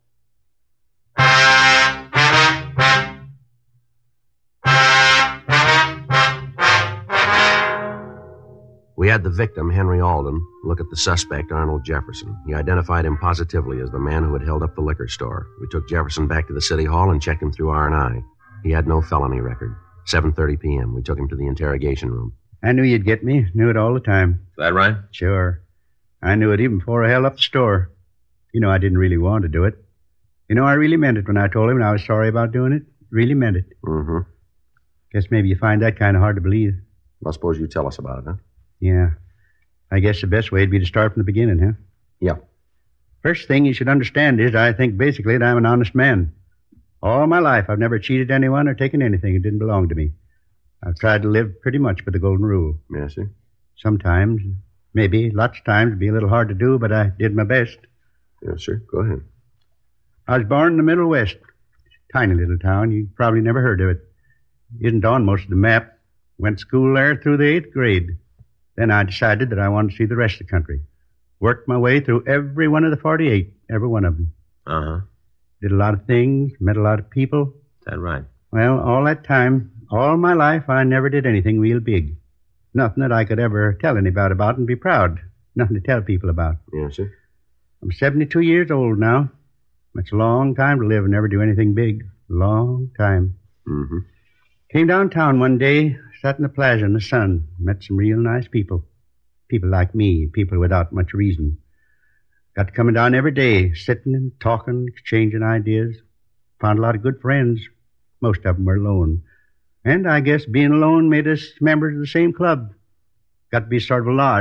We had the victim, Henry Alden, look at the suspect, Arnold Jefferson. He identified him positively as the man who had held up the liquor store. We took Jefferson back to the city hall and checked him through R and I. He had no felony record. seven thirty p.m. We took him to the interrogation room. I knew you'd get me. Knew it all the time. Is that right? Sure. I knew it even before I held up the store. You know, I didn't really want to do it. You know, I really meant it when I told him I was sorry about doing it. Really meant it. Mm-hmm. Guess maybe you find that kind of hard to believe. Well, suppose you tell us about it, huh? Yeah. I guess the best way would be to start from the beginning, huh? Yeah. First thing you should understand is I think basically that I'm an honest man. All my life I've never cheated anyone or taken anything that didn't belong to me. I've tried to live pretty much by the golden rule. Yes, sir. Sometimes, maybe, lots of times it'd be a little hard to do, but I did my best. Yes, sir. Go ahead. I was born in the Middle West. Tiny little town. You probably never heard of it. Isn't on most of the map. Went to school there through the eighth grade. Then I decided that I wanted to see the rest of the country. Worked my way through every one of the forty-eight, every one of them. Uh-huh. Did a lot of things, met a lot of people. Is that right? Well, all that time, all my life, I never did anything real big. Nothing that I could ever tell anybody about and be proud. Nothing to tell people about. Yes, sir. I'm seventy-two years old now. That's a long time to live and never do anything big. Long time. Mm-hmm. Came downtown one day, sat in the plaza in the sun, met some real nice people. People like me, people without much reason. Got to coming down every day, sitting and talking, exchanging ideas. Found a lot of good friends. Most of them were alone. And I guess being alone made us members of the same club. Got to be sort of a lodge.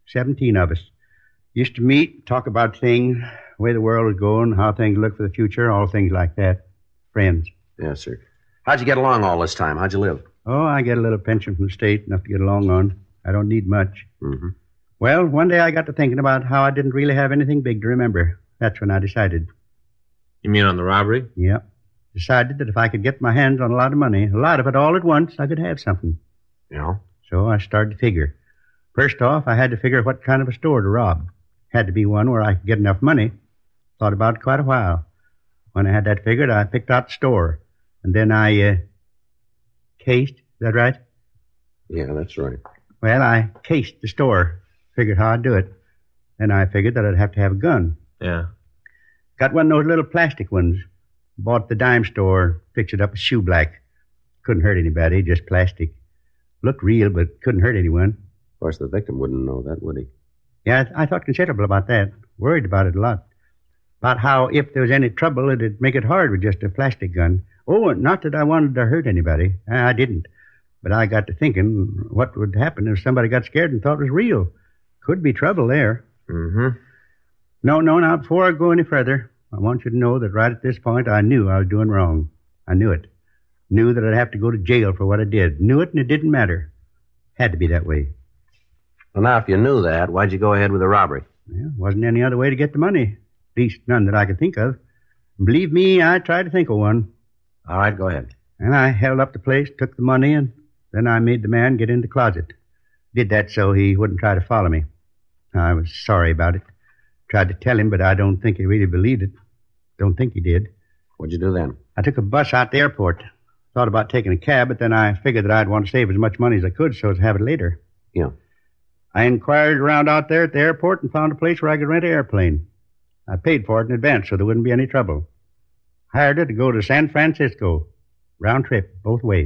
Seventeen of us. Used to meet, talk about things, the way the world was going, how things look for the future, all things like that. Friends. Yes, sir. How'd you get along all this time? How'd you live? Oh, I get a little pension from the state, enough to get along on. I don't need much. Mm-hmm. Well, one day I got to thinking about how I didn't really have anything big to remember. That's when I decided. You mean on the robbery? Yep. Decided that if I could get my hands on a lot of money, a lot of it all at once, I could have something. Yeah? So I started to figure. First off, I had to figure what kind of a store to rob. Had to be one where I could get enough money. Thought about it quite a while. When I had that figured, I picked out the store. And then I, uh, cased. Is that right? Yeah, that's right. Well, I cased the store. Figured how I'd do it. Then I figured that I'd have to have a gun. Yeah. Got one of those little plastic ones. Bought at the dime store. Fixed it up with shoe black. Couldn't hurt anybody, just plastic. Looked real, but couldn't hurt anyone. Of course, the victim wouldn't know that, would he? Yeah, I, I thought considerable about that. Worried about it a lot. About how if there was any trouble, it'd make it hard with just a plastic gun. Oh, not that I wanted to hurt anybody. I didn't. But I got to thinking what would happen if somebody got scared and thought it was real. Could be trouble there. Mm-hmm. No, no, now, before I go any further, I want you to know that right at this point, I knew I was doing wrong. I knew it. Knew that I'd have to go to jail for what I did. Knew it, and it didn't matter. Had to be that way. Well, now, if you knew that, why'd you go ahead with the robbery? Well, wasn't any other way to get the money. At least none that I could think of. Believe me, I tried to think of one. All right, go ahead. And I held up the place, took the money, and then I made the man get in the closet. Did that so he wouldn't try to follow me. I was sorry about it. Tried to tell him, but I don't think he really believed it. Don't think he did. What'd you do then? I took a bus out to the airport. Thought about taking a cab, but then I figured that I'd want to save as much money as I could so as to have it later. Yeah. I inquired around out there at the airport and found a place where I could rent an airplane. I paid for it in advance so there wouldn't be any trouble. Hired it to go to San Francisco. Round trip, both ways.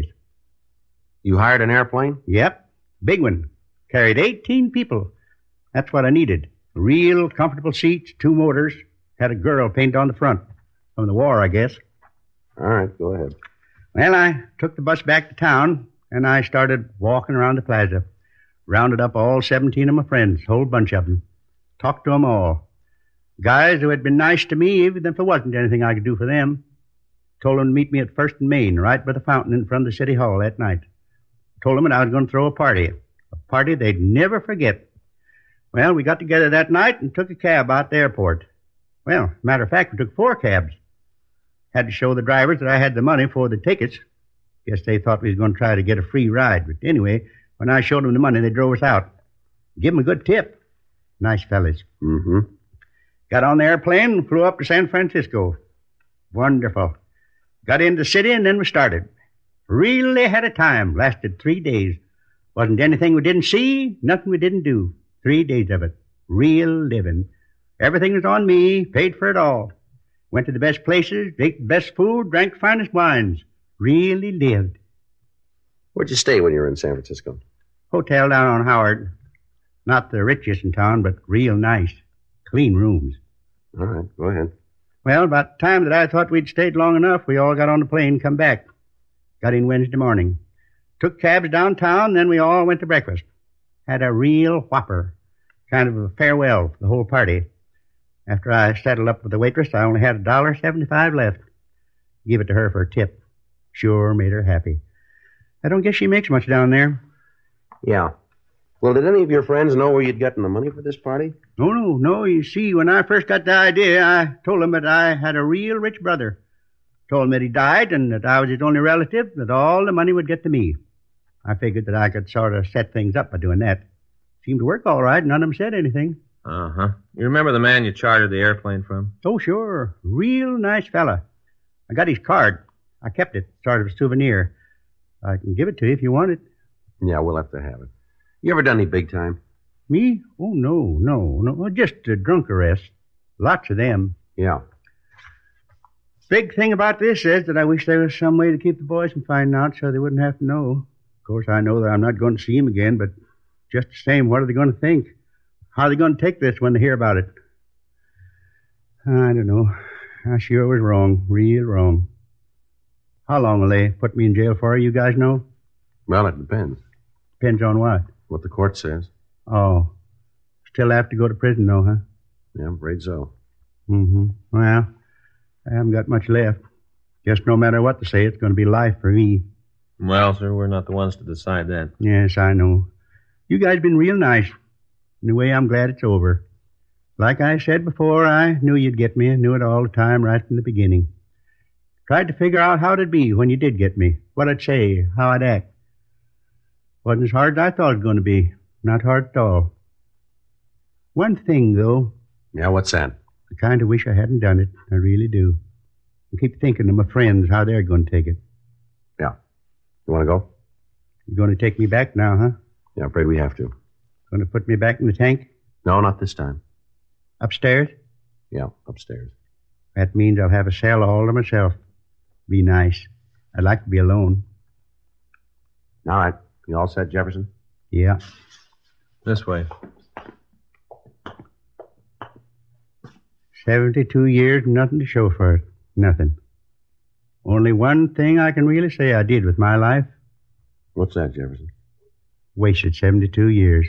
You hired an airplane? Yep. Big one. Carried eighteen people. That's what I needed. Real comfortable seats, two motors. Had a girl painted on the front. From the war, I guess. All right, go ahead. Well, I took the bus back to town, and I started walking around the plaza. Rounded up all seventeen of my friends, whole bunch of them. Talked to them all. Guys who had been nice to me, even if there wasn't anything I could do for them. Told them to meet me at First and Main, right by the fountain in front of the city hall that night. Told them that I was going to throw a party. A party they'd never forget. Well, we got together that night and took a cab out the airport. Well, matter of fact, we took four cabs. Had to show the drivers that I had the money for the tickets. Guess they thought we was going to try to get a free ride. But anyway, when I showed them the money, they drove us out. Give them a good tip. Nice fellas. Mm-hmm. Got on the airplane and flew up to San Francisco. Wonderful. Got into the city and then we started. Really had a time. Lasted three days. Wasn't anything we didn't see, nothing we didn't do. Three days of it. Real living. Everything was on me, paid for it all. Went to the best places, ate the best food, drank the finest wines. Really lived. Where'd you stay when you were in San Francisco? Hotel down on Howard. Not the richest in town, but real nice. Clean rooms. All right, go ahead. Well, about the time that I thought we'd stayed long enough, we all got on the plane and come back. Got in Wednesday morning. Took cabs downtown, then we all went to breakfast. Had a real whopper. Kind of a farewell for the whole party. After I settled up with the waitress, I only had a dollar seventy-five left. Give it to her for a tip. Sure made her happy. I don't guess she makes much down there. Yeah. Well, did any of your friends know where you'd gotten the money for this party? No, no, no. You see, when I first got the idea, I told them that I had a real rich brother. Told him that he died and that I was his only relative, that all the money would get to me. I figured that I could sort of set things up by doing that. Seemed to work all right. None of them said anything. Uh-huh. You remember the man you chartered the airplane from? Oh, sure. Real nice fella. I got his card. I kept it, sort of a souvenir. I can give it to you if you want it. Yeah, we'll have to have it. You ever done any big time? Me? Oh, no, no, no. Just a drunk arrest. Lots of them. Yeah. Big thing about this is that I wish there was some way to keep the boys from finding out so they wouldn't have to know. Of course, I know that I'm not going to see him again, but just the same, what are they going to think? How are they going to take this when they hear about it? I don't know. I sure was wrong. Real wrong. How long will they put me in jail for, you guys know? Well, it depends. Depends on what? What the court says. Oh. Still have to go to prison, though, huh? Yeah, I'm afraid so. Mm-hmm. Well, I haven't got much left. Guess no matter what they say, it's going to be life for me. Well, sir, we're not the ones to decide that. Yes, I know. You guys been real nice. In a way, I'm glad it's over. Like I said before, I knew you'd get me. I knew it all the time right from the beginning. Tried to figure out how it'd be when you did get me. What I'd say, how I'd act. Wasn't as hard as I thought it was going to be. Not hard at all. One thing, though. Yeah, what's that? I kind of wish I hadn't done it. I really do. I keep thinking of my friends, how they're going to take it. Yeah. You want to go? You're going to take me back now, huh? Yeah, I'm afraid we have to. Going to put me back in the tank? No, not this time. Upstairs? Yeah, upstairs. That means I'll have a cell all to myself. Be nice. I'd like to be alone. All right. You all set, Jefferson? Yeah. This way. Seventy-two years and nothing to show for it. Nothing. Only one thing I can really say I did with my life. What's that, Jefferson? Wasted seventy-two years.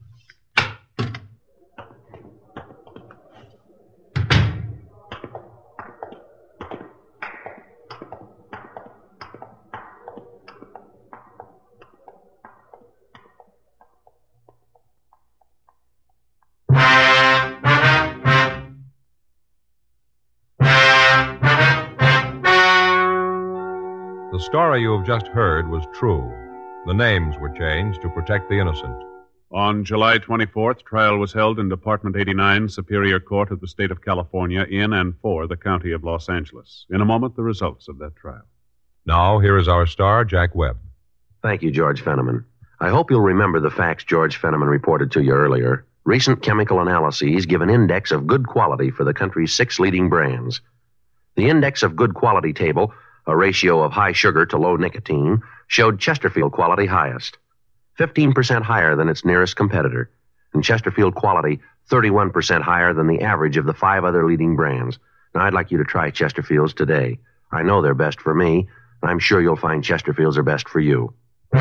The story you have just heard was true. The names were changed to protect the innocent. On July twenty-fourth, trial was held in Department eighty-nine, Superior Court of the State of California, in and for the County of Los Angeles. In a moment, the results of that trial. Now, here is our star, Jack Webb. Thank you, George Fenneman. I hope you'll remember the facts George Fenneman reported to you earlier. Recent chemical analyses give an index of good quality for the country's six leading brands. The index of good quality table, a ratio of high sugar to low nicotine, showed Chesterfield quality highest, fifteen percent higher than its nearest competitor, and Chesterfield quality thirty-one percent higher than the average of the five other leading brands. Now, I'd like you to try Chesterfields today. I know they're best for me, and I'm sure you'll find Chesterfields are best for you.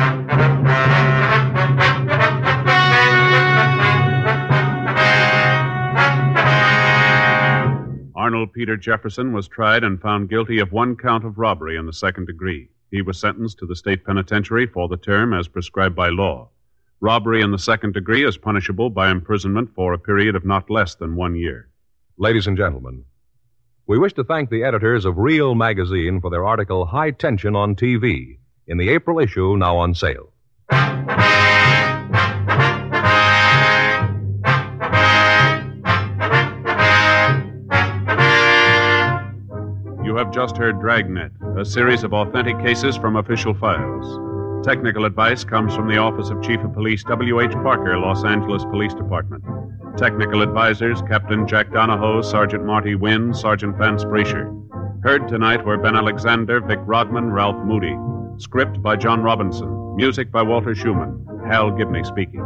Arnold Peter Jefferson was tried and found guilty of one count of robbery in the second degree. He was sentenced to the state penitentiary for the term as prescribed by law. Robbery in the second degree is punishable by imprisonment for a period of not less than one year. Ladies and gentlemen, we wish to thank the editors of Real Magazine for their article High Tension on T V in the April issue now on sale. You have just heard Dragnet, a series of authentic cases from official files. Technical advice comes from the Office of Chief of Police W H Parker, Los Angeles Police Department. Technical advisors, Captain Jack Donahoe, Sergeant Marty Wynn, Sergeant Vance Brasher. Heard tonight were Ben Alexander, Vic Rodman, Ralph Moody. Script by John Robinson. Music by Walter Schumann. Hal Gibney speaking.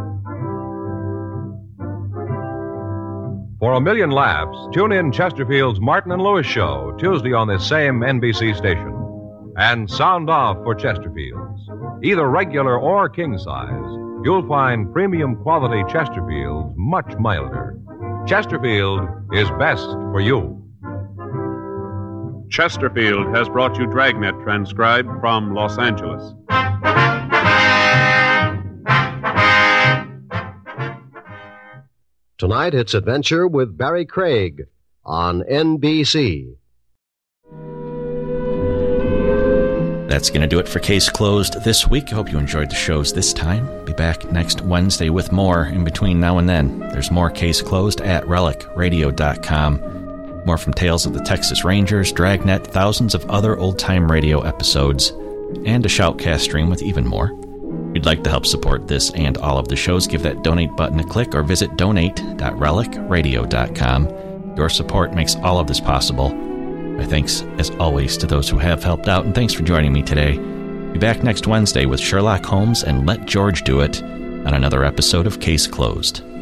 For a million laughs, tune in Chesterfield's Martin and Lewis Show, Tuesday on this same N B C station. And sound off for Chesterfield's. Either regular or king size, you'll find premium quality Chesterfield's much milder. Chesterfield is best for you. Chesterfield has brought you Dragnet, transcribed from Los Angeles. Tonight, it's Adventure with Barry Craig on N B C. That's going to do it for Case Closed this week. I hope you enjoyed the shows this time. Be back next Wednesday with more in between now and then. There's more Case Closed at relic radio dot com. More from Tales of the Texas Rangers, Dragnet, thousands of other old-time radio episodes, and a Shoutcast stream with even more. If you'd like to help support this and all of the shows, give that donate button a click or visit donate dot relic radio dot com. Your support makes all of this possible. My thanks, as always, to those who have helped out, and thanks for joining me today. Be back next Wednesday with Sherlock Holmes and Let George Do It on another episode of Case Closed.